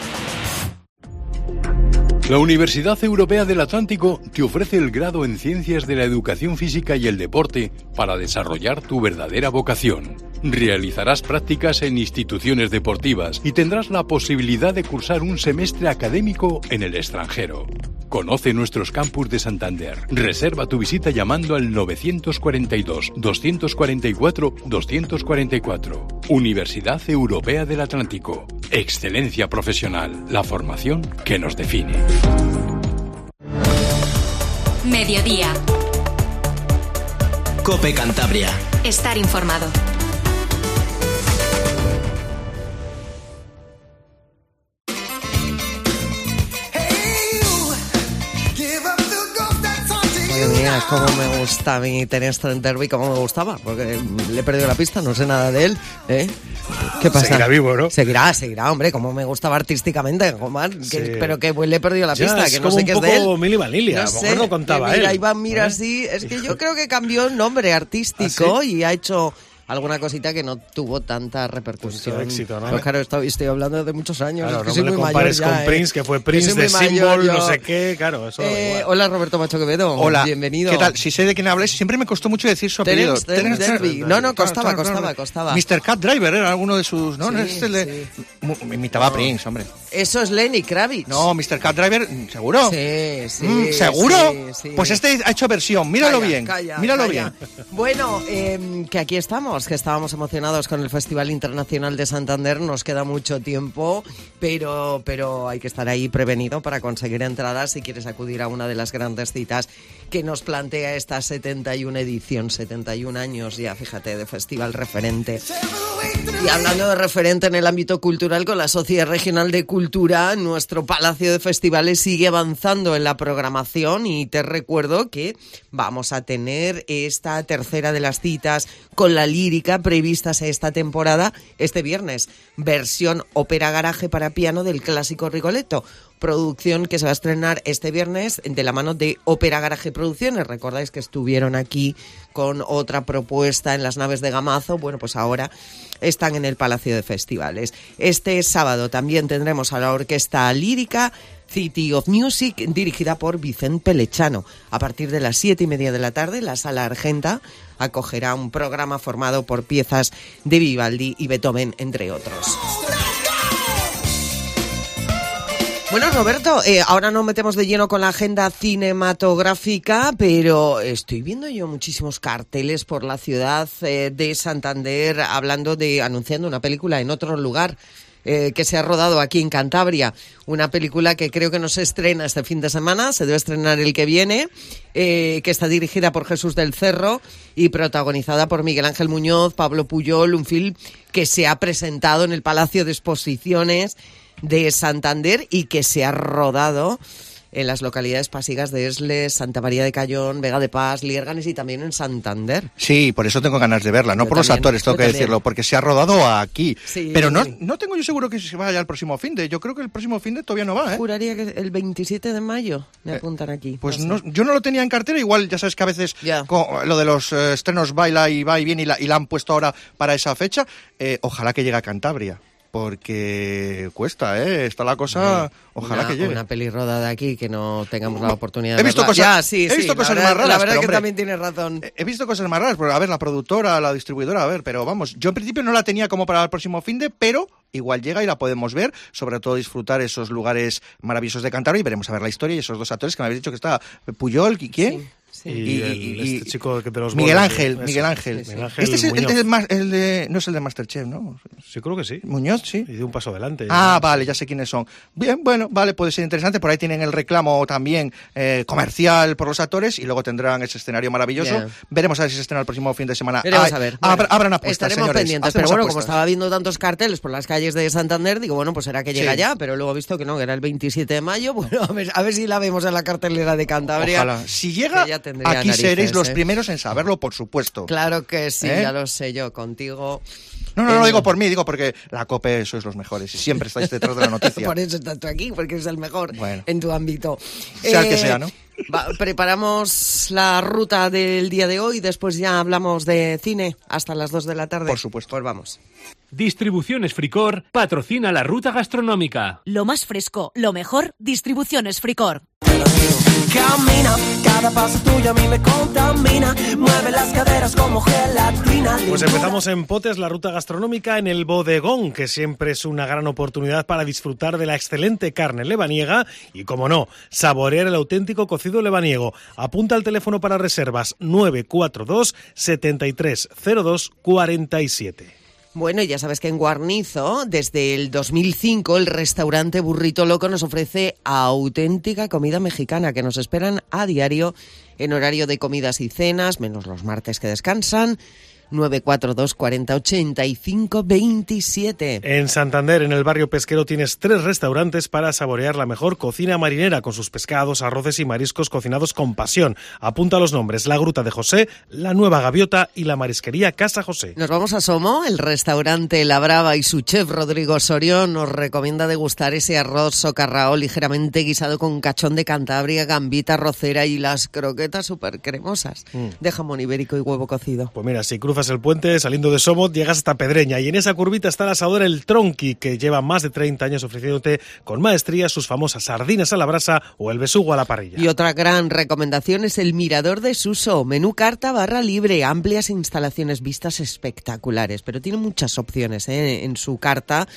La Universidad Europea del Atlántico te ofrece el grado en Ciencias de la Educación Física y el Deporte para desarrollar tu verdadera vocación. Realizarás prácticas en instituciones deportivas y tendrás la posibilidad de cursar un semestre académico en el extranjero. Conoce nuestros campus de Santander. Reserva tu visita llamando al novecientos cuarenta y dos, doscientos cuarenta y cuatro, doscientos cuarenta y cuatro. Universidad Europea del Atlántico. Excelencia profesional. La formación que nos define. Mediodía. COPE Cantabria. Estar informado. Madre mía, cómo me gusta a mí Terence Derby, cómo me gustaba, porque le he perdido la pista, no sé nada de él, ¿eh? ¿Qué pasa? Seguirá vivo, ¿no? Seguirá, seguirá, hombre, como me gustaba artísticamente, Omar, que, sí. pero que pues, le he perdido la pista, ya, que no sé qué es de él. Es como Milli Vanilli, no a lo sé, mejor no contaba que mira, él. Iván, mira, ¿Eh? sí, es que yo creo que cambió el nombre artístico ¿Ah, sí? y ha hecho alguna cosita que no tuvo tanta repercusión. Pues éxito, ¿no? Pues claro, estoy, estoy hablando de muchos años. Claro, es que no soy me le muy compares mayor con ya, Prince, ¿eh? que fue Prince de Symbol, no sé qué, claro, eso eh, igual. Hola, Roberto Macho Quevedo. Hola. Bienvenido. ¿Qué tal? Si sé de quién habláis, siempre me costó mucho decir su apellido. Terence, Terence Derby. No, no, costaba, claro, claro, costaba, claro. costaba. mister Cat Driver era alguno de sus... No, sí, no, este sí. le... imitaba a Prince, hombre. Eso es Lenny Kravitz. No, mister Cat Driver, ¿seguro? Sí, sí. Mm, ¿Seguro? Sí, sí. Pues este ha hecho versión, míralo Calla, bien, calla, míralo calla. bien. Bueno, eh, que aquí estamos, que estábamos emocionados con el Festival Internacional de Santander, nos queda mucho tiempo, pero, pero hay que estar ahí prevenido para conseguir entradas si quieres acudir a una de las grandes citas que nos plantea esta setenta y una edición, setenta y un años ya, fíjate, de festival referente. Y hablando de referente en el ámbito cultural, con la Sociedad Regional de Cultura, nuestro Palacio de Festivales sigue avanzando en la programación y te recuerdo que vamos a tener esta tercera de las citas con la lírica previstas esta temporada este viernes, versión ópera garaje para piano del clásico Rigoletto. Producción que se va a estrenar este viernes de la mano de Ópera Garaje Producciones. Recordáis que estuvieron aquí con otra propuesta en las naves de Gamazo. Bueno, pues ahora están en el Palacio de Festivales. Este sábado también tendremos a la orquesta lírica City of Music, dirigida por Vicente Pelechano. A partir de las siete y media de la tarde, la Sala Argenta acogerá un programa formado por piezas de Vivaldi y Beethoven, entre otros. Bueno, Roberto, eh, ahora nos metemos de lleno con la agenda cinematográfica, pero estoy viendo yo muchísimos carteles por la ciudad eh, de Santander hablando de, anunciando una película en otro lugar eh, que se ha rodado aquí en Cantabria. Una película que creo que no se estrena este fin de semana, se debe estrenar el que viene, eh, que está dirigida por Jesús del Cerro y protagonizada por Miguel Ángel Muñoz, Pablo Puyol, un film que se ha presentado en el Palacio de Exposiciones de Santander y que se ha rodado en las localidades pasigas de Esles, Santa María de Cayón, Vega de Paz, Liérganes y también en Santander. Sí, por eso tengo ganas de verla, no Yo por también, los actores, tengo yo que también. decirlo, porque se ha rodado aquí. Sí, Pero no, sí. no tengo yo seguro que se vaya al próximo fin de. Yo creo que el próximo fin de todavía no va, ¿eh? Juraría que el veintisiete de mayo me apuntan aquí. Pues no sé. no, yo no lo tenía en cartera, igual ya sabes que a veces con lo de los eh, estrenos baila y va y viene y la, y la han puesto ahora para esa fecha. Eh, ojalá que llegue a Cantabria. Porque cuesta, ¿eh? Está la cosa... Ojalá una, que llegue. Una peli rodada aquí que no tengamos la oportunidad de He visto verla. cosas, Ya, sí, he sí, visto la cosas verdad- más raras, La verdad pero, que hombre, también tienes razón. He visto cosas más raras, pero a ver, la productora, la distribuidora, a ver, pero vamos, yo en principio no la tenía como para el próximo fin de, pero igual llega y la podemos ver, sobre todo disfrutar esos lugares maravillosos de Cantabria y veremos a ver la historia y esos dos actores que me habéis dicho que está Puyol, ¿y quién? Sí. Y, el- este chico de los Miguel bolos, Ángel, eso. Miguel Ángel. Miguel Ángel Este es el, el Muñoz. de, ma- el de- no es el de Masterchef, ¿no? Sí, creo que sí. Muñoz, sí. Y de un paso adelante. Ah, vale, ya sé quiénes son. Bien, bueno, vale, puede ser interesante. Por ahí tienen el reclamo también eh, comercial por los actores y luego tendrán ese escenario maravilloso. Bien. Veremos a ver si se estrena el próximo fin de semana. Veremos Ay, a ver. abra- Bueno, abran apuestas, estaremos señores. pendientes. Hacemos Pero bueno, como apuestas. estaba viendo tantos carteles por las calles de Santander, digo, bueno, pues será que llega Sí. ya. Pero luego he visto que no, que era el veintisiete de mayo. Bueno, a ver, a ver si la vemos en la cartelera de Cantabria. Ojalá. Si llega, que ya tendría aquí narices, seréis los ¿eh? primeros en saberlo, por supuesto. Claro que sí, ¿Eh? ya lo sé yo, contigo. No, no, no lo Eh, digo por mí, digo porque la COPE sois los mejores y siempre estáis detrás de la noticia. Por eso estás tú aquí, porque eres el mejor Bueno. en tu ámbito. Sea el que sea, ¿no? va- preparamos la ruta del día de hoy, después ya hablamos de cine hasta las dos de la tarde. Por supuesto. Pues vamos. Distribuciones Fricor patrocina la ruta gastronómica. Lo más fresco, lo mejor, Distribuciones Fricor. Camina, cada paso tuyo a mí me contamina. Mueve las caderas como gelatina. Pues empezamos en Potes, la ruta gastronómica en el bodegón, que siempre es una gran oportunidad para disfrutar de la excelente carne lebaniega y, como no, saborear el auténtico cocido lebaniego. Apunta al teléfono para reservas nueve cuatro dos, siete tres cero dos cuatro siete. Bueno, y ya sabes que en Guarnizo, desde el dos mil cinco, el restaurante Burrito Loco nos ofrece auténtica comida mexicana que nos esperan a diario en horario de comidas y cenas, menos los martes que descansan. nueve cuatro dos, cuarenta, ochenta y cinco, veintisiete. En Santander, en el barrio pesquero, tienes tres restaurantes para saborear la mejor cocina marinera con sus pescados, arroces y mariscos cocinados con pasión. Apunta los nombres: La Gruta de José, La Nueva Gaviota y la Marisquería Casa José. Nos vamos a Somo, el restaurante La Brava, y su chef Rodrigo Osorio nos recomienda degustar ese arroz socarrao ligeramente guisado con cachón de Cantabria, gambita rocera y las croquetas súper cremosas Mm. de jamón ibérico y huevo cocido. Pues mira, si cruzas el puente, saliendo de Somos, llegas hasta Pedreña, y en esa curvita está el asador El Tronqui, que lleva más de treinta años ofreciéndote con maestría sus famosas sardinas a la brasa o el besugo a la parrilla. Y otra gran recomendación es el Mirador de Suso, menú carta barra libre, amplias instalaciones, vistas espectaculares, pero tiene muchas opciones, ¿eh? En su carta.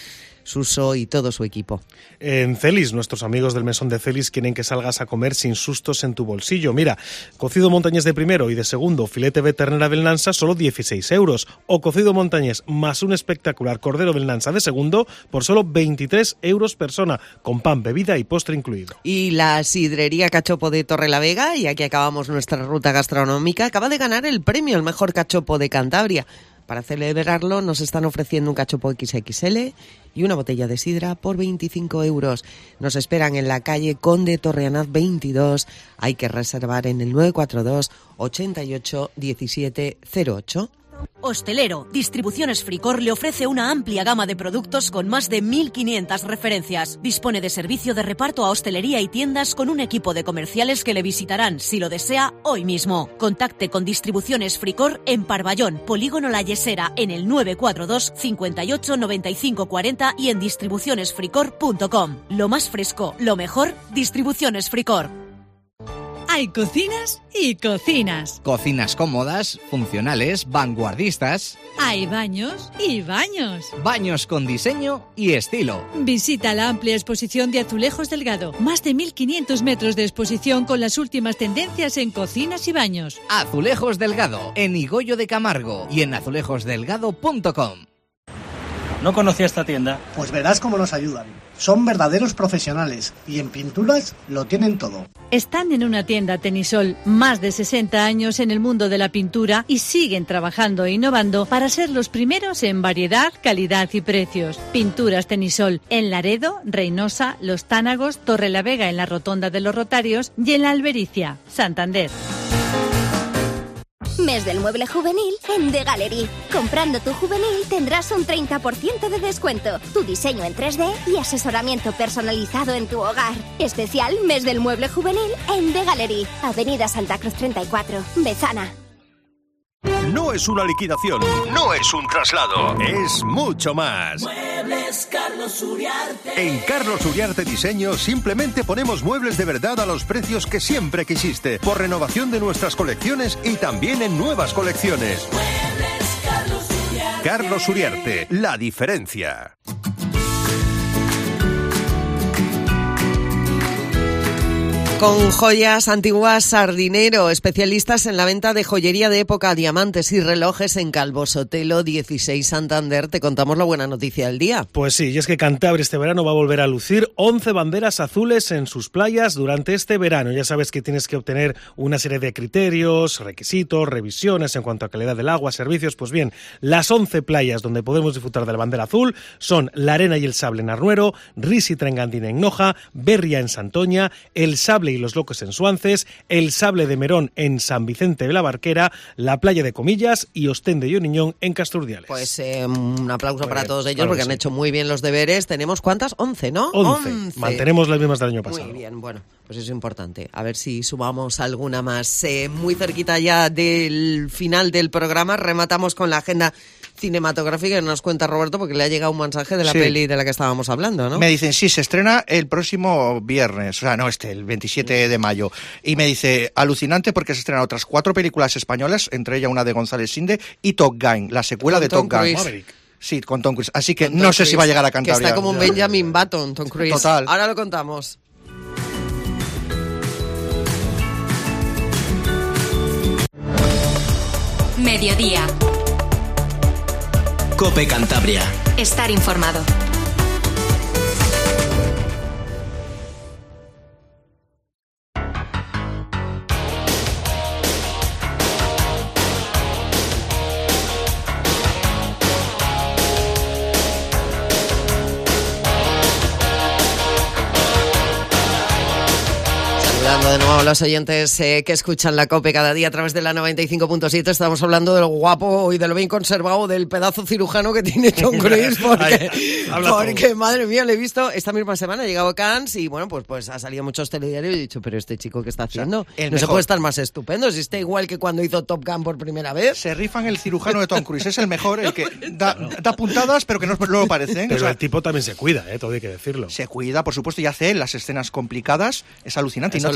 Suso y todo su equipo. En Celis, nuestros amigos del mesón de Celis quieren que salgas a comer sin sustos en tu bolsillo. Mira, cocido montañés de primero y de segundo, filete de ternera del Nansa, solo dieciséis euros. O cocido montañés más un espectacular cordero del Nansa de segundo por solo veintitrés euros persona, con pan, bebida y postre incluido. Y la sidrería Cachopo de Torrelavega, y aquí acabamos nuestra ruta gastronómica, acaba de ganar el premio al mejor cachopo de Cantabria. Para celebrarlo nos están ofreciendo un cachopo equis equis ele y una botella de sidra por veinticinco euros. Nos esperan en la calle Conde Torreanaz veintidós. Hay que reservar en el nueve cuatro dos, ochenta y ocho, diecisiete cero ocho. Hostelero, Distribuciones Fricor le ofrece una amplia gama de productos con más de mil quinientas referencias. Dispone de servicio de reparto a hostelería y tiendas con un equipo de comerciales que le visitarán, si lo desea, hoy mismo. Contacte con Distribuciones Fricor en Parvallón, Polígono La Yesera, en el nueve cuatro dos, cincuenta y ocho, noventa y cinco cuarenta y en distribuciones fricor punto com. Lo más fresco, lo mejor, Distribuciones Fricor. Hay cocinas y cocinas. Cocinas cómodas, funcionales, vanguardistas. Hay baños y baños. Baños con diseño y estilo. Visita la amplia exposición de Azulejos Delgado. Más de mil quinientos metros de exposición con las últimas tendencias en cocinas y baños. Azulejos Delgado, en Higoyo de Camargo y en azulejos delgado punto com. ¿No conocía esta tienda? Pues verás cómo nos ayudan. Son verdaderos profesionales y en pinturas lo tienen todo. Están en una tienda Tenisol, más de sesenta años en el mundo de la pintura y siguen trabajando e innovando para ser los primeros en variedad, calidad y precios. Pinturas Tenisol en Laredo, Reynosa, Los Tánagos, Torrelavega en la Rotonda de los Rotarios y en la Albericia, Santander. Mes del mueble juvenil en The Gallery. Comprando tu juvenil tendrás un treinta por ciento de descuento, tu diseño en tres D y asesoramiento personalizado en tu hogar. Especial Mes del mueble juvenil en The Gallery. Avenida Santa Cruz treinta y cuatro, Bezana. No es una liquidación, no es un traslado, es mucho más. Muebles Carlos Uriarte. En Carlos Uriarte Diseño simplemente ponemos muebles de verdad a los precios que siempre quisiste, por renovación de nuestras colecciones y también en nuevas colecciones. Muebles Carlos Uriarte. Carlos Uriarte, la diferencia. Con joyas antiguas Sardinero, especialistas en la venta de joyería de época, diamantes y relojes en Calvo Sotelo dieciséis Santander. Te contamos la buena noticia del día. Pues sí, y es que Cantabria este verano va a volver a lucir once banderas azules en sus playas durante este verano. Ya sabes que tienes que obtener una serie de criterios, requisitos, revisiones en cuanto a calidad del agua, servicios. Pues bien, las once playas donde podemos disfrutar de la bandera azul son La Arena y el Sable en Arnuero, Risi Trengandina en Noja, Berria en Santoña, El Sable y los Locos en Suances, El Sable de Merón en San Vicente de la Barquera, la Playa de Comillas y Ostende de Lloniñón en Casturdiales. Pues eh, un aplauso muy para bien, todos ellos claro porque sí. han hecho muy bien los deberes. ¿Tenemos cuántas? once, ¿no? once. Mantenemos las mismas del año pasado. Muy bien, bueno, pues eso es importante. A ver si sumamos alguna más. Eh, muy cerquita ya del final del programa, rematamos con la agenda cinematográfica que nos cuenta Roberto, porque le ha llegado un mensaje de la sí. peli de la que estábamos hablando, ¿no? Me dicen, sí, se estrena el próximo viernes, o sea, no este, el veintisiete de mayo. Y me dice, alucinante porque se estrenan otras cuatro películas españolas, entre ellas una de González Sinde y Top Gun, la secuela con de Top Gun. Sí, con Tom Cruise. Así que con no Tom sé Cruise, si va a llegar a Cantabria. Que está como un Benjamin Button, Tom Cruise. Total. Ahora lo contamos. Mediodía. COPE Cantabria. Estar informado. De nuevo a los oyentes eh, que escuchan la COPE cada día a través de la noventa y cinco punto siete. Estamos hablando del guapo y de lo bien conservado del pedazo cirujano que tiene Tom Cruise, porque, porque madre mía, le he visto esta misma semana, he llegado a Cannes y bueno, pues pues ha salido muchos telediarios y he dicho, pero este chico, ¿qué está haciendo? O sea, no mejor. Se puede estar más estupendo, si está igual que cuando hizo Top Gun por primera vez. Se rifan el cirujano de Tom Cruise, es el mejor, el que da, da puntadas pero que no lo parecen. Pero o sea, el tipo también se cuida, eh, todo hay que decirlo. Se cuida, por supuesto, y hace las escenas complicadas, es alucinante. Y no,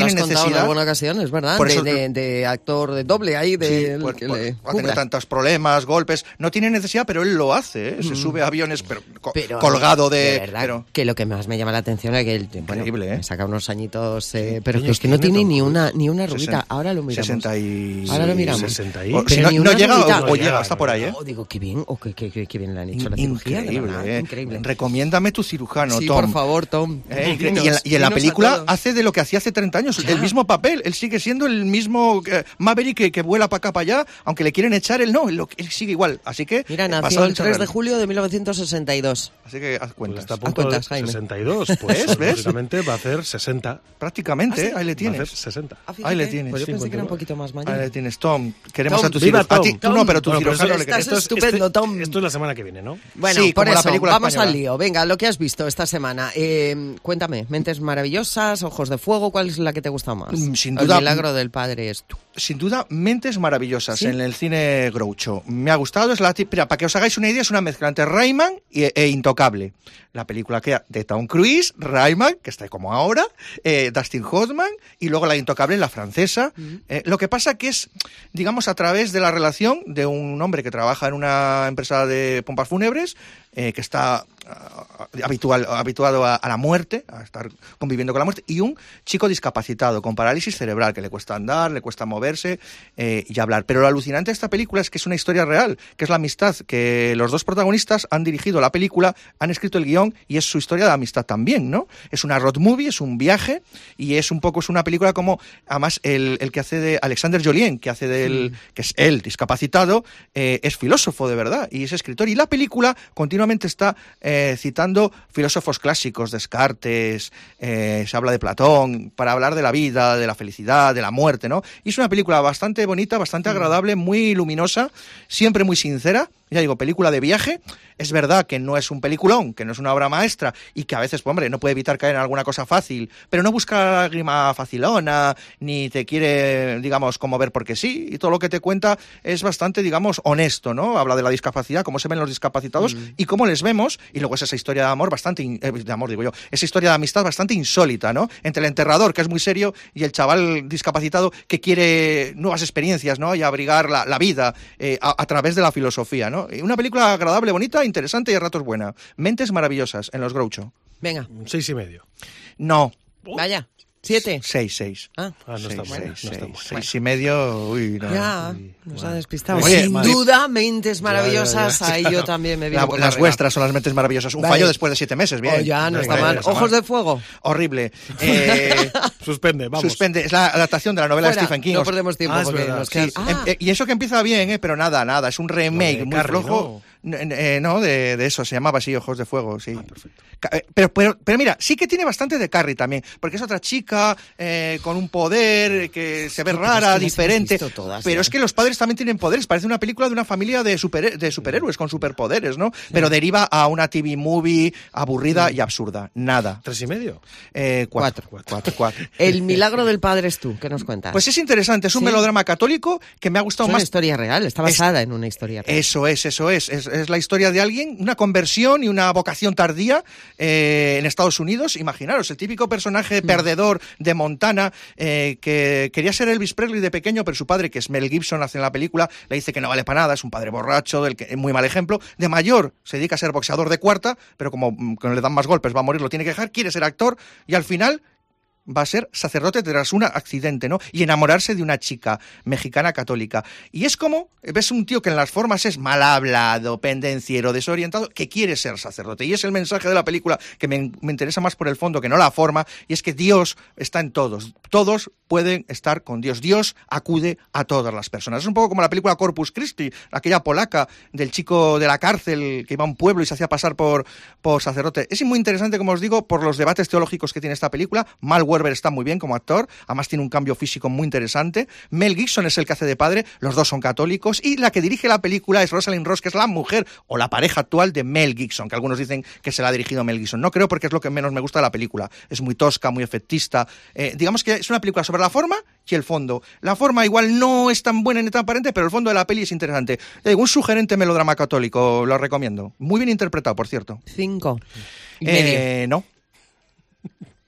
tiene lo has necesidad. En alguna ocasión, es verdad, Por de, eso, de, de actor de doble ahí, de sí, por, que por, le ha tenido tantos problemas, golpes, no tiene necesidad, pero él lo hace, ¿eh? Se mm. sube a aviones pero, co pero colgado de... de verdad, pero... que lo que más me llama la atención es que él, bueno, increíble, ¿eh? me saca unos añitos, eh, pero que es que no tiene ni una ni una rubita. sesenta, Ahora lo miramos. sesenta y... Ahora lo miramos. sesenta y... O, si no, no llega rubita, o, o llega, está por ahí, ¿eh? No, digo, qué bien, o qué, qué, qué bien le han hecho la increíble, cirugía, verdad, ¿eh? Increíble. Recomiéndame tu cirujano, sí, Tom. por favor, Tom. ¿Eh? Y, en la, y en la película hace de lo que hacía hace treinta años, ya. el mismo papel. Él sigue siendo el mismo eh, Maverick que, que vuela para acá, para allá, aunque le quieren echar, él no, él, él sigue igual. Así que... Mira, nació el tres de julio de mil novecientos sesenta y dos. Así que haz cuentas. Pues está a punto cuentas, de sesenta y dos, pues ¿Ves? prácticamente va a hacer sesenta. Prácticamente, ¿Ah, sí? ahí le tienes. Va a hacer sesenta. Ah, ahí le tienes. Pues yo pensé que era un poquito más mayor. Ahí le tienes, Tom. Queremos Tom, a tu viva cirujano. Tom. A ti, tú no, pero tu bueno, cirujano pero le estás queremos. estupendo, este, Tom. Esto es la semana que viene, ¿no? Bueno, sí, por como eso, la película vamos española. al lío. Venga, lo que has visto esta semana. Eh, cuéntame, Mentes Maravillosas, Ojos de Fuego, ¿cuál es la que te gusta más? Sin duda, El milagro del padre es tú. Sin duda, Mentes Maravillosas ¿Sí? en el cine Groucho. Me ha gustado, es la típica, para que os hagáis una idea, es una mezcla entre Rayman e, e Intocable. La película que de Tom Cruise, Rayman, que está como ahora, eh, Dustin Hoffman, y luego la Intocable, la francesa. Mm. Eh, lo que pasa que es, digamos, a través de la relación de un hombre que trabaja en una empresa de pompas fúnebres, eh, que está uh, habitual, habituado a, a la muerte, a estar conviviendo con la muerte, y un chico discapacitado con parálisis cerebral, que le cuesta andar, le cuesta moverse eh, y hablar. Pero lo alucinante de esta película es que es una historia real, que es la amistad, que los dos protagonistas han dirigido la película, han escrito el guión, y es su historia de amistad también, ¿no? Es una road movie, es un viaje, y es un poco, es una película como, además, el, el que hace de Alexander Jolien, que hace del, mm. que es él, discapacitado, eh, es filósofo de verdad, y es escritor, y la película continuamente está eh, citando filósofos clásicos, Descartes, eh, se habla de Platón, para hablar de la vida, de la felicidad, de la muerte, ¿no? Y es una película bastante bonita, bastante agradable, muy luminosa, siempre muy sincera. Ya digo, película de viaje. Es verdad que no es un peliculón, que no es una obra maestra y que a veces, pues, hombre, no puede evitar caer en alguna cosa fácil, pero no busca la lágrima facilona, ni te quiere, digamos, conmover porque sí, y todo lo que te cuenta es bastante, digamos, honesto, ¿no? Habla de la discapacidad, cómo se ven los discapacitados mm. y cómo les vemos, y luego es esa historia de amor bastante, in, eh, de amor digo yo, esa historia de amistad bastante insólita, ¿no? Entre el enterrador, que es muy serio, y el chaval discapacitado que quiere nuevas experiencias, ¿no? Y abrigar la, la vida eh, a, a través de la filosofía, ¿no? Una película agradable, bonita, interesante y a ratos buena. Mentes Maravillosas en los Groucho. Venga. Seis y medio. No. Vaya. ¿Siete? Seis, seis. Ah, ah no seis, está bueno. Seis, seis, no está bueno. seis y medio, uy, no. Ya, uy, nos bueno. ha despistado. Oye, Sin madre. duda, Mentes Maravillosas, Ya, ya, ya. ahí yo también me vi. La, las vuestras son las Mentes Maravillosas. Un vale. fallo después de siete meses, bien. Oh, ya, no Venga, está bien, mal. no está Ojos mal. de Fuego. Horrible. Eh, Suspende, vamos. Suspende. Es la adaptación de la novela Fuera, de Stephen King. no perdemos tiempo Ah, porque verdad. nos quedan... Sí, Ah. eh, y eso que empieza bien, eh, pero nada, nada. Es un remake No, muy Carrie, flojo. No, eh, no de, de eso. Se llamaba así, Ojos de Fuego, sí. Ah, perfecto. Pero, pero, pero mira, sí que tiene bastante de Carrie también, porque es otra chica eh, con un poder que se ve Sí, rara, es que diferente. las hemos visto todas, pero ¿eh? es que los padres también tienen poderes. Parece una película de una familia de, super, de superhéroes con superpoderes, ¿no? Pero deriva a una T V movie aburrida y absurda. Nada. ¿Tres y medio? Eh, cuatro. Cuatro. Cuatro, cuatro. El milagro del padre es tú. ¿Qué nos cuentas? Pues es interesante. Es un ¿Sí? melodrama católico que me ha gustado es más. una historia real. Está basada es... en una historia real. Eso es, eso es. Es, es la historia de alguien, una conversión y una vocación tardía eh, en Estados Unidos. Imaginaros, el típico personaje mm. perdedor de Montana eh, que quería ser Elvis Presley de pequeño, pero su padre, que es Mel Gibson, hace en la película, le dice que no vale para nada, es un padre borracho, del que es muy mal ejemplo. De mayor se dedica a ser boxeador de cuarta, pero como mm, le dan más golpes va a morir, lo tiene que dejar, quiere ser actor y al final va a ser sacerdote tras un accidente, ¿no? Y enamorarse de una chica mexicana católica. Y es como, ves un tío que en las formas es mal hablado, pendenciero, desorientado, que quiere ser sacerdote. Y es el mensaje de la película que me, me interesa más por el fondo que no la forma, y es que Dios está en todos. Todos pueden estar con Dios. Dios acude a todas las personas. Es un poco como la película Corpus Christi, aquella polaca del chico de la cárcel que iba a un pueblo y se hacía pasar por, por sacerdote. Es muy interesante, como os digo, por los debates teológicos que tiene esta película. Mal Werber está muy bien como actor, además tiene un cambio físico muy interesante. Mel Gibson es el que hace de padre, los dos son católicos, y la que dirige la película es Rosalind Ross, que es la mujer o la pareja actual de Mel Gibson, que algunos dicen que se la ha dirigido Mel Gibson. No creo, porque es lo que menos me gusta de la película. Es muy tosca, muy efectista. Eh, digamos que es una película sobre la forma y el fondo. La forma igual no es tan buena ni tan aparente, pero el fondo de la peli es interesante. Eh, un sugerente melodrama católico, lo recomiendo. Muy bien interpretado, por cierto. Cinco. Eh, no.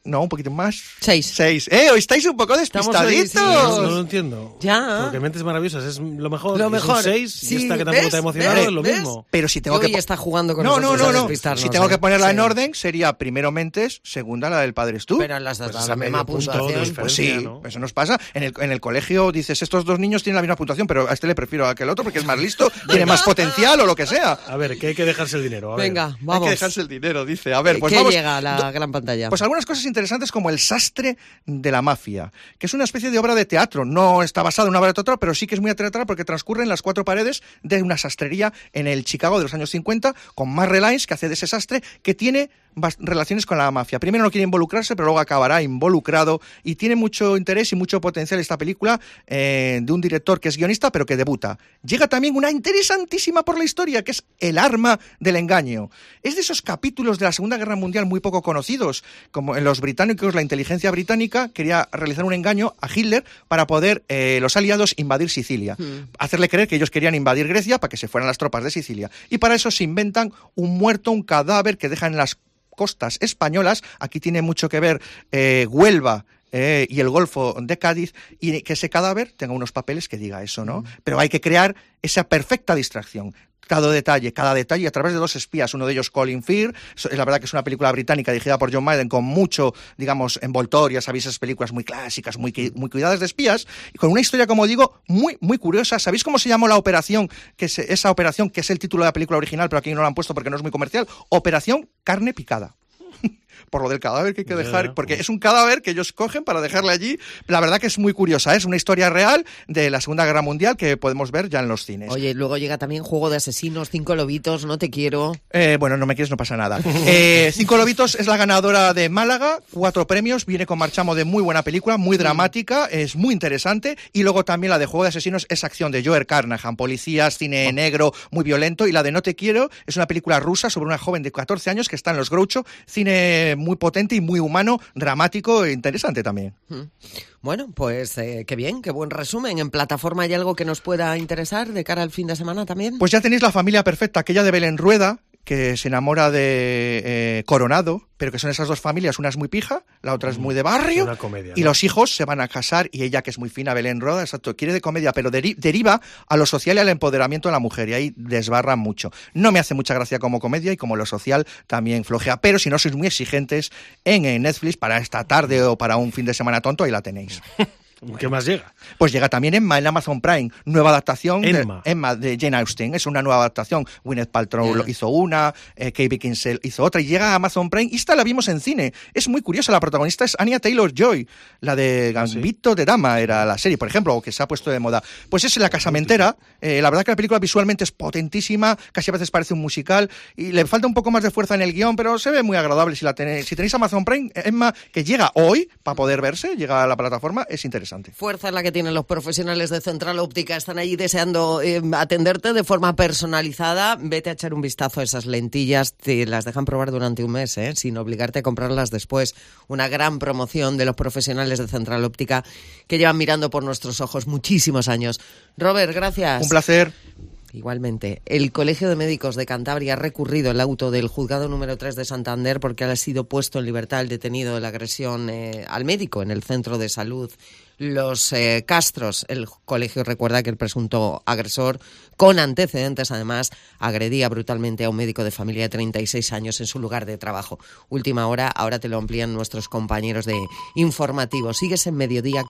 No, un poquito más. Seis. Seis. ¡Eh! Hoy estáis un poco despistaditos. No, no lo entiendo. Ya. Porque Mentes Maravillosas es lo mejor. Lo mejor. Es un seis Sí, y esta que tampoco ¿ves? te ha emocionado ¿Ves? es lo ¿Ves? mismo. Pero si tengo Hoy que... está jugando con no, nosotros no, no, a no. despistarnos, Si tengo ¿eh? que ponerla Sí. en orden, sería primero Mentes, segunda la del Padre Stu. Pero las Pues la esa misma medio punto puntuación. de Pues sí, diferencia, ¿no? eso nos pasa. En el, en el colegio dices, estos dos niños tienen la misma puntuación, pero a este le prefiero a aquel otro porque es más listo, tiene más potencial o lo que sea. A ver, que hay que dejarse el dinero. A ver. Venga, Hay vamos. que dejarse el dinero, dice. A ver, pues ¿Qué vamos. llega a la Do- gran pantalla? Pues algunas cosas interesantes como El sastre de la mafia, que es una especie de obra de teatro. No está basada en una obra de teatro, pero sí que es muy teatral porque transcurre en las cuatro paredes de una sastrería en el Chicago de los años cincuenta, con Mark Rylance, que hace de ese sastre, que tiene bast- relaciones con la mafia. Primero no quiere involucrarse, pero luego acabará involucrado, y tiene mucho interés y mucho potencial esta película eh, de un director que es guionista, pero que debuta. Llega también una interesantísima por la historia, que es El arma del engaño. Es de esos capítulos de la Segunda Guerra Mundial muy poco conocidos, como en los británicos, la inteligencia británica quería realizar un engaño a Hitler para poder eh, los aliados invadir Sicilia. Hmm. Hacerle creer que ellos querían invadir Grecia para que se fueran las tropas de Sicilia. Y para eso se inventan un muerto, un cadáver que dejan en las costas españolas. Aquí tiene mucho que ver eh, Huelva eh, y el Golfo de Cádiz, y que ese cadáver tenga unos papeles que diga eso, ¿no? Mm. Pero hay que crear esa perfecta distracción. Cada detalle, cada detalle a través de dos espías, uno de ellos Colin Firth. Es la verdad que es una película británica dirigida por John Madden con mucho, digamos, envoltorio, sabéis, esas películas muy clásicas, muy, muy cuidadas de espías, y con una historia, como digo, muy, muy curiosa. ¿Sabéis cómo se llamó la operación? Que es, esa operación, que es el título de la película original, pero aquí no la han puesto porque no es muy comercial. Operación Carne Picada. Por lo del cadáver que hay que dejar, yeah, porque es un cadáver que ellos cogen para dejarle allí. La verdad que es muy curiosa, ¿eh? Es una historia real de la Segunda Guerra Mundial que podemos ver ya en los cines. Oye, luego llega también Juego de Asesinos, Cinco Lobitos, No te quiero. Eh, bueno, no me quieres, no pasa nada. Eh, Cinco Lobitos es la ganadora de Málaga, cuatro premios, viene con marchamo de muy buena película, muy dramática, es muy interesante. Y luego también la de Juego de Asesinos es acción de Joe Carnahan, policías, cine negro, muy violento. Y la de No te quiero es una película rusa sobre una joven de catorce años que está en los Groucho, cine muy potente y muy humano, dramático e interesante también. Bueno, pues eh, qué bien, qué buen resumen. ¿En plataforma hay algo que nos pueda interesar de cara al fin de semana también? Pues ya tenéis La familia perfecta, aquella de Belén Rueda, que se enamora de eh, Coronado, pero que son esas dos familias, una es muy pija, la otra es muy de barrio, una comedia, y ¿no? Los hijos se van a casar, y ella, que es muy fina, Belén Rueda, exacto, quiere de comedia, pero deri- deriva a lo social y al empoderamiento de la mujer, y ahí desbarran mucho. No me hace mucha gracia como comedia, y como lo social también flojea, pero si no sois muy exigentes en, en Netflix para esta tarde o para un fin de semana tonto, ahí la tenéis. ¿Qué más llega? Pues llega también Emma en Amazon Prime, nueva adaptación Emma. de, Emma de Jane Austen, es una nueva adaptación. Gwyneth Paltrow Yeah. hizo una, eh, Kate Beckinsale hizo otra, y llega a Amazon Prime, y esta la vimos en cine. Es muy curiosa, la protagonista es Anya Taylor-Joy, la de Gambito ¿Sí? de Dama, era la serie, por ejemplo, o que se ha puesto de moda. Pues es La casamentera, eh, la verdad que la película visualmente es potentísima, casi a veces parece un musical, y le falta un poco más de fuerza en el guión, pero se ve muy agradable. Si la tenéis, si tenéis Amazon Prime, Emma, que llega hoy para poder verse, llega a la plataforma, es interesante. Fuerza en la que tienen los profesionales de Central Óptica, están allí deseando eh, atenderte de forma personalizada. Vete a echar un vistazo a esas lentillas, te las dejan probar durante un mes, ¿eh? Sin obligarte a comprarlas después. Una gran promoción de los profesionales de Central Óptica que llevan mirando por nuestros ojos muchísimos años. Robert, gracias. Un placer. Igualmente, el Colegio de Médicos de Cantabria ha recurrido el auto del juzgado número tres de Santander porque ha sido puesto en libertad el detenido de la agresión eh, al médico en el centro de salud Los eh, Castros. El colegio recuerda que el presunto agresor, con antecedentes además, agredía brutalmente a un médico de familia de treinta y seis años en su lugar de trabajo. Última hora, ahora te lo amplían nuestros compañeros de informativo. Sigues en Mediodía.